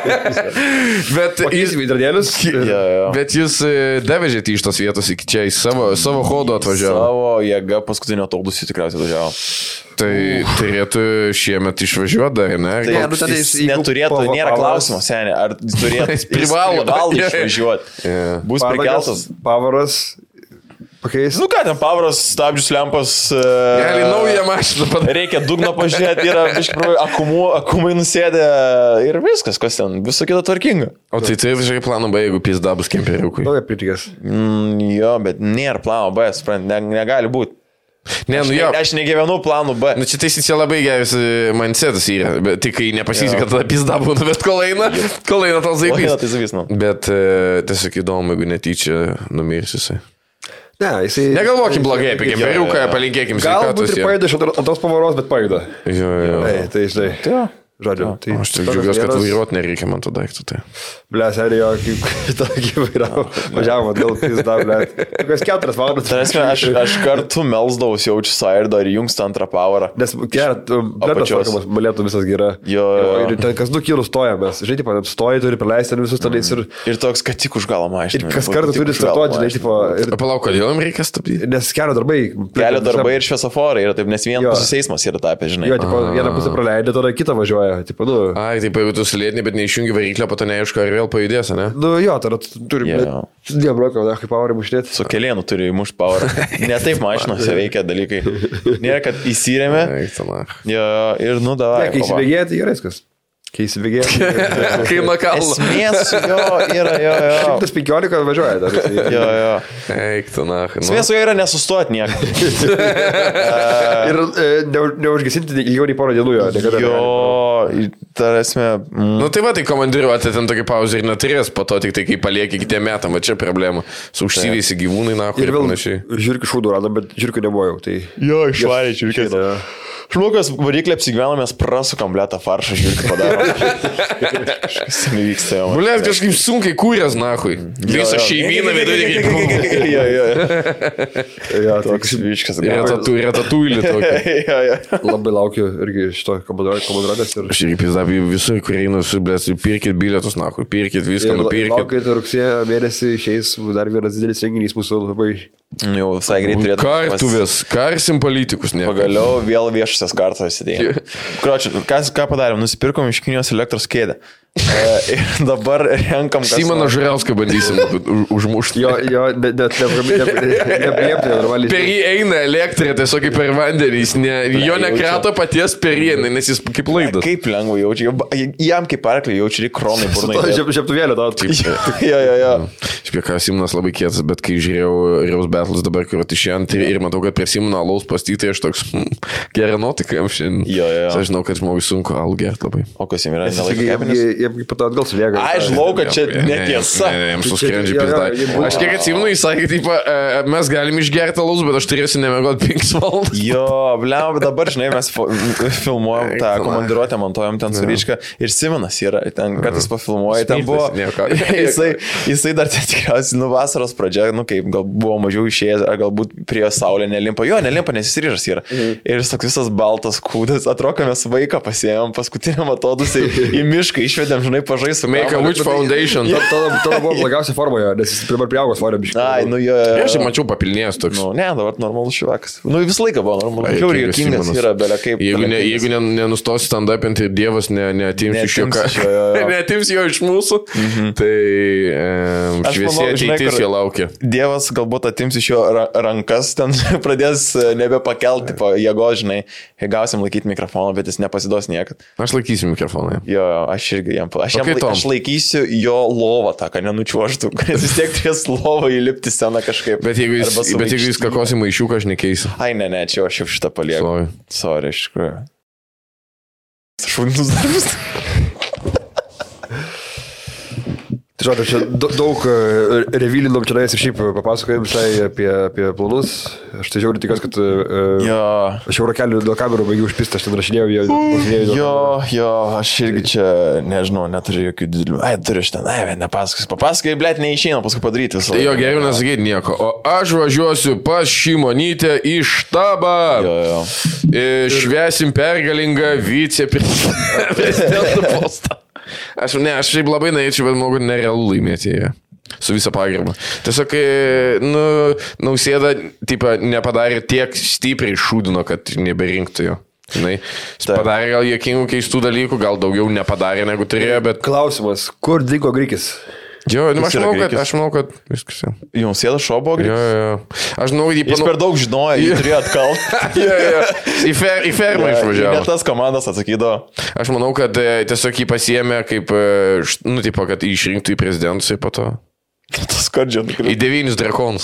Bet jūs davežėte iš tos vietos iki čia, į savo hodo atvažiavo. Savo jėga paskutinio autobusų tikriausiai atvažiavo. Tai turėtų šiemet išvažiuoti dar, ne? Tai neturėtų, nėra klausimo, seniai, ar turėtų privalo išvažiuoti. Bus prikeltas. Pavaras. Nu ką, ten pavaras, stabdžius, lempas. Gali naują mašiną padaryti. Reikia dugną pažiūrėti, yra akumai nusėdė ir viskas, kas ten, viso kita tvarkinga. O tai visiškai plano B, jeigu pizda bus kemperiukui. Nauja pritikės. Jo, bet nėra plano B, suprant, negali būti. Aš negyvenu planu B. Nu, čia tai labai geras mindsetas yra, bet tik kai nepasiseka, kad tada pizda būna, bet kol eina tas zaibys. Bet tiesiog įdomu, jeigu netyčia numirsiusi. Ne, jisai... Negalvokim blogai apie kemperiuką, palinkėkim sveikatos. Galbūt ir paėda iš antros pavaros, bet paėda. Jo. Tai žinai. Žodžiu. Aš tik džiugiuosi, kad vairuoti nereikia man to daiktų. Tai. Ble, serijo, kaip vairavo. Važiavom atgal, pizda, ble. Kokias 4 valandas. Aš kartu melsdavus jaučiu Sairdo ir jungsta antrą pavarą. Nes bletas varkamas, malėtų visas gira. Jo. Ir ten kas 2 kilus stoja mes. Žinai, tipo, stoji, turi prileisti ten visus tenais ir... Ir toks, kad tik už galą mašiną. Ir kas kartą turi startuoti, žinai, tipo... Palauk, kodėl jums reikia stabdyti? Nes kelio darbai ir šviesoforai yra taip, nes vienas eismas yra tapę, žinai. Jo, tipo, vieną pusę praleidė, tada kitą važiuoja. Tipo, nu. Ai, taip, jeigu tu sulėtini, bet neišjungi variklio, po to neaišku, ar vėl pajudės, ne? Nu jo, tada turi diebroko, kaip pavarį muštėti. Su kelienu turi mušti pavarą. Ne taip mašinose veikia dalykai. Nėra, kad įsirėmė. Jo, ir nu davai. Kai įsibėgėti, yra viskas. Kai įsibėgėti. Kai nuo kalno. Esmės, jo, yra. 115 važiuoja dar. Jo. Eik, tu na. Esmės yra nesustoti nieko. Ir neužgesinti ilgiau nei porą dienų jo. Jo, tarėsime. Nu tai va, tai komandiruoti ten tokį pauzę ir neturės, po to tik tai kai palieki kitiem metam, va čia problema. Su užsivysi gyvūnai, na, ir panašiai. Žiūrkių šūdų radom, bet žiūrkių nebuvo jau. Tai... Jo, išvarė žiūrkės. Žmogas variklį apsigyveno, mes prasukam blėtą faršą, žiūrėk, padarom. Kažkas nevyksta jau. Blėt, kažkaip sunkiai kūrės, nahui. Visą šeimyną vidurį. Jo, toks vyčkas. Ratatouille tokį. Labai laukiu irgi šito komandiruotės. Aš irgi pizdabi visur, kur einu, pirkit bilietus, nahui, pirkit viską, nupirkit. Laukit rugsėjo mėnesį išeis dar vienas didelis renginys mūsų labai. Jau visai greit turėtų. Kartuvės, karsim politikus, ne. Pagaliau vėl viešasias kartas įsidėjome. Kročiu, ką padarėm? Nusipirkom iš Kinijos elektros kėdę. Ir dabar renkam... Simoną Žurauską bandysim užmušti. Jo, nepriepti normaliai. Per jį eina elektrė, tiesiog kaip per vandenį. Jo nekrato paties per jį, nes jis kaip laidas. Kaip lengva jaučia. Jam kaip arklį jaučia, reikia kronai burnai. Žieptuvėlė tau. Jo. Spėka, Simonas labai kietas, bet kai žiūrėjau Reus Battles dabar, kur išėjant ir matau, kad prie Simono alaus pastyti, aš toks gerą nuotiką jam šiandien. Jo. Aš žinau, kad žmogui sunku alų gerti labai. O kas jam yra? jie pato atgal sulieka. Aš žinau, kad čia netiesa. Ne, jiems suskrendžia pizda. Aš kiek atsimenu, jis sakė, taip, mes galim išgerti alaus, bet aš turėsiu nemegoti 5 valandas. Jo, blem, dabar, žinai, mes filmuojam tą komandiruotę, montuojam ten su Ryčka ir Simonas yra, ten kartais pafilmuoja, ten buvo, jisai dar tikriausiai, vasaros pradžia, kaip gal buvo mažiau išėjęs, ar galbūt prie saulė nelimpa. Jo, nelimpa, nes jis ryžas yra. Ir jis toks visas baltas kūdas, atrodo, mes vaiką pasiėmėm, paskutiniam atodusiai į mišką išvedėm, žinai, pažaisų. Make a Witch Foundation. Tada buvo blogiausia formoje, nes jis dabar priaugos svorio biškai. Ai, jo. Aš jau mačiau papilnėjęs toks. Ne, dabar normalus šivakas. Visą laiką buvo normalus. Žiauriai juokingas yra, belia kaip. Jeigu nenustosi stand-upinti ir Dievas neatims iš jo, neatims jo iš mūsų, tai šviesiai ateitis jo laukia. Dievas galbūt atims iš jo rankas, ten pradės nebepakelti jėgos, žinai, gausim laikyti mikrofoną, bet jis nepasiduos niekad. Aš laikysiu mikrofoną. Jo, aš irgi jam. Aš laikysiu jo lovą, tą, kad nenučiuoštų, nes vis tiek turės lovą įlipti sceną kažkaip. Bet jeigu jis kakosi maišiuką, aš nekeisiu. Ai, ne, čia aš jau šitą palieku. Sorry, iš tikrųjų. Šūdinus darbus. Tai žodžiu, čia daug revylinom čia ir šiaip papasakojom visai apie planus. Aš tai žiauriai tikiuosi, kad aš jau rakelių dėl kamerų baigiau užpistą, aš ten rašinėjau. Jo, aš irgi čia, nežinau, neturiu jokių didelių. Ai, turiu šitą, nepasakosiu. Papasakai, blėt, neišeina paskui padaryti visą. Tai jo, geriau nesakyti nieko. O aš važiuosiu pas Šimonytę į štabą. Jo. Švęsim pergalingą viceprezidento postą. Aš šiaip labai norėčiau, bet manau, kad nerealu laimėti su visą pagarbą. Tiesiog, Nausėda nepadarė tiek stipriai šūdino, kad neberinktų jo. Jis padarė gal juokingų keistų dalykų, gal daugiau nepadarė negu turėjo, bet... Klausimas, kur dingo Grikis? Jo, aš manau, kad viskas jau. Jums sėda šo buvo Grikis? Jo. Aš žinau, jis per daug žinojo, jį turėjo atkalti. Jo. Į fermą išvažiavo. Net tas komandas atsakydavo. Aš manau, kad tiesiog jį pasiėmė kaip, kad išrinktų į prezidentus ir po to. Tas skardžia. Į 9 drakonus.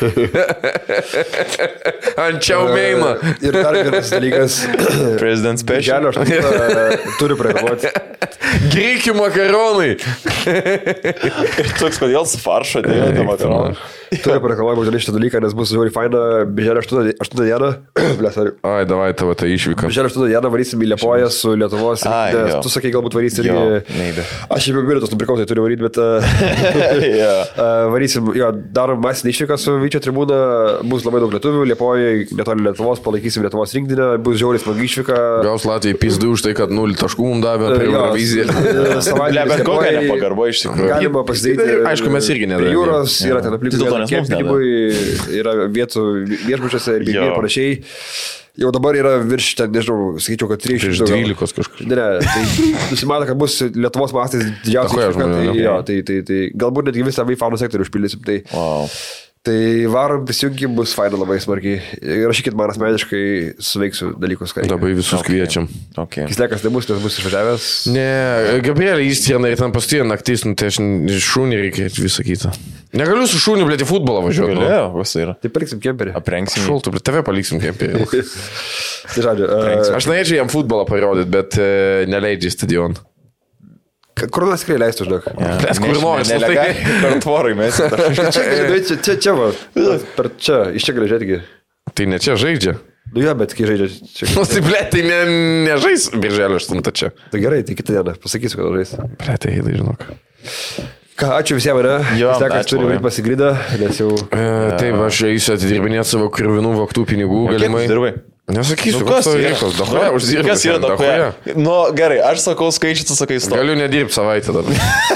Ančiau meina. Ir dar vienas dalykas. President Special. Turiu praeiti. Grikių makaronai. Ir toks, kodėl su faršo dėjo makaronai. Turiu praeiti būtent šitą dalyką, nes bus žiauriai faina. Birželio 8 dieną. Ai, davai tavo tą išvyką. Birželio 8 dieną varysim į Liepoją su Lietuvos. Tu sakai, galbūt varysi irgi. Aš jau bilietus nupirkau, tai turiu varyti, bet... Varysim, darom masinį išvyką su Vyčio tribūna, bus labai daug lietuvių, Liepoje, netoli Lietuvos, palaikysim Lietuvos rinktinę, bus žiauriai smagi išvyka. Gaus Latvijai pizdu už tai, kad 0 taškų mums davė per Euroviziją. Bet kokia nepagarba iš tikrųjų. Galima pasidaryti. Aišku, mes irgi nedavėme. Jūros yra ten aplinkui, yra vietų viešbučiuose ir panašiai. Jau dabar yra virš, ten, nežinau, sakyčiau, kad 312 kažkur. Ne, tai nusimato, kad bus Lietuvos mastais didžiausias išvyka, tai galbūt netgi visą fanų sektorių užpildysim. Tai varom, prisijunkim, bus faina labai smarkiai. Rašykit man asmeniškai, suveiksiu dalykus. Labai visus kviečiam. Kislekas nebus, nes bus išvažiavęs. Ne, Gabrielė įstiena ir ten pastie naktis, tai aš šūnį reikia visą kitą. Negaliu su šūniu, blėti, futbolą važiuoti. Galėjo, kas yra. Tai paliksim kemperį. Aprengsim. Šultų, blėti, tave paliksim kemperį. Tai žodžiu. Aš norėčiau jam futbolą parodyti, bet neleidžia į stadioną. Kur nors tikrai leistų, žinok. Kur nors. Per tvorai mes. Čia va. Per čia. Iš čia gali žiūrėti. Tai ne čia žaidžia. Nu jo, bet kai žaidžia čia. Tai blėt, tai nežais Birželio 8 čia. Tai gerai, tai kitą dieną. Pasakysiu, kad žais. Blėt, tai žinok. Ką, ačiū visiems, ne? Stekas turi ir pasigrydą, nes jau... Taip, aš eisiu atidirbinėti savo krivinų voktų pinigų galimai. Nesakysiu, kas yra reikalas, dahoja uždirba. Kas yra dahoja? Nu, gerai, aš sakau skaičių, tu sakai stop. Galiu nedirbti savaitę tada.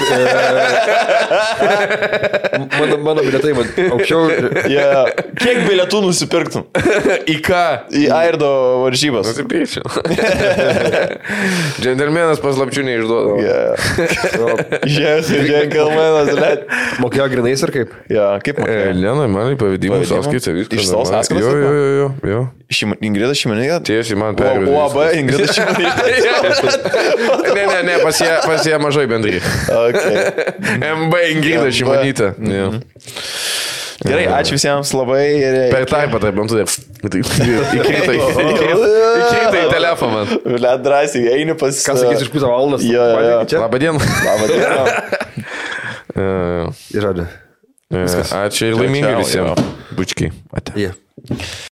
Mano bilietai, man aukščiau. Kiek bilietų nusipirktum? Į ką? Į Airdo varžybas. Nusipirkčiau. Džentelmenas paslapčių neišduoda. Džentelmenas, net. Mokėjo grinais ar kaip? Kaip mokėjo? Ne, man pavedimus sąskaitę viską. Iš savo sąskaitos? Jo. Ingrida Šimonytė? Tiesiai man pervedė. UAB Ingrida Šimonytė. Ne, pas ją mažai bendrai. Okay. MB Ingrida Šimonytė. Gerai, ačiū visiems labai. Per tarpą taip, man tudė. Įkrita į telefoną. Vėliau drąsiai, eini pas... Kas sakys iš pusę valandos? Labą dieną. Ir žodžiu. Ačiū ir laimingai visiems. Bučkiai. Ate.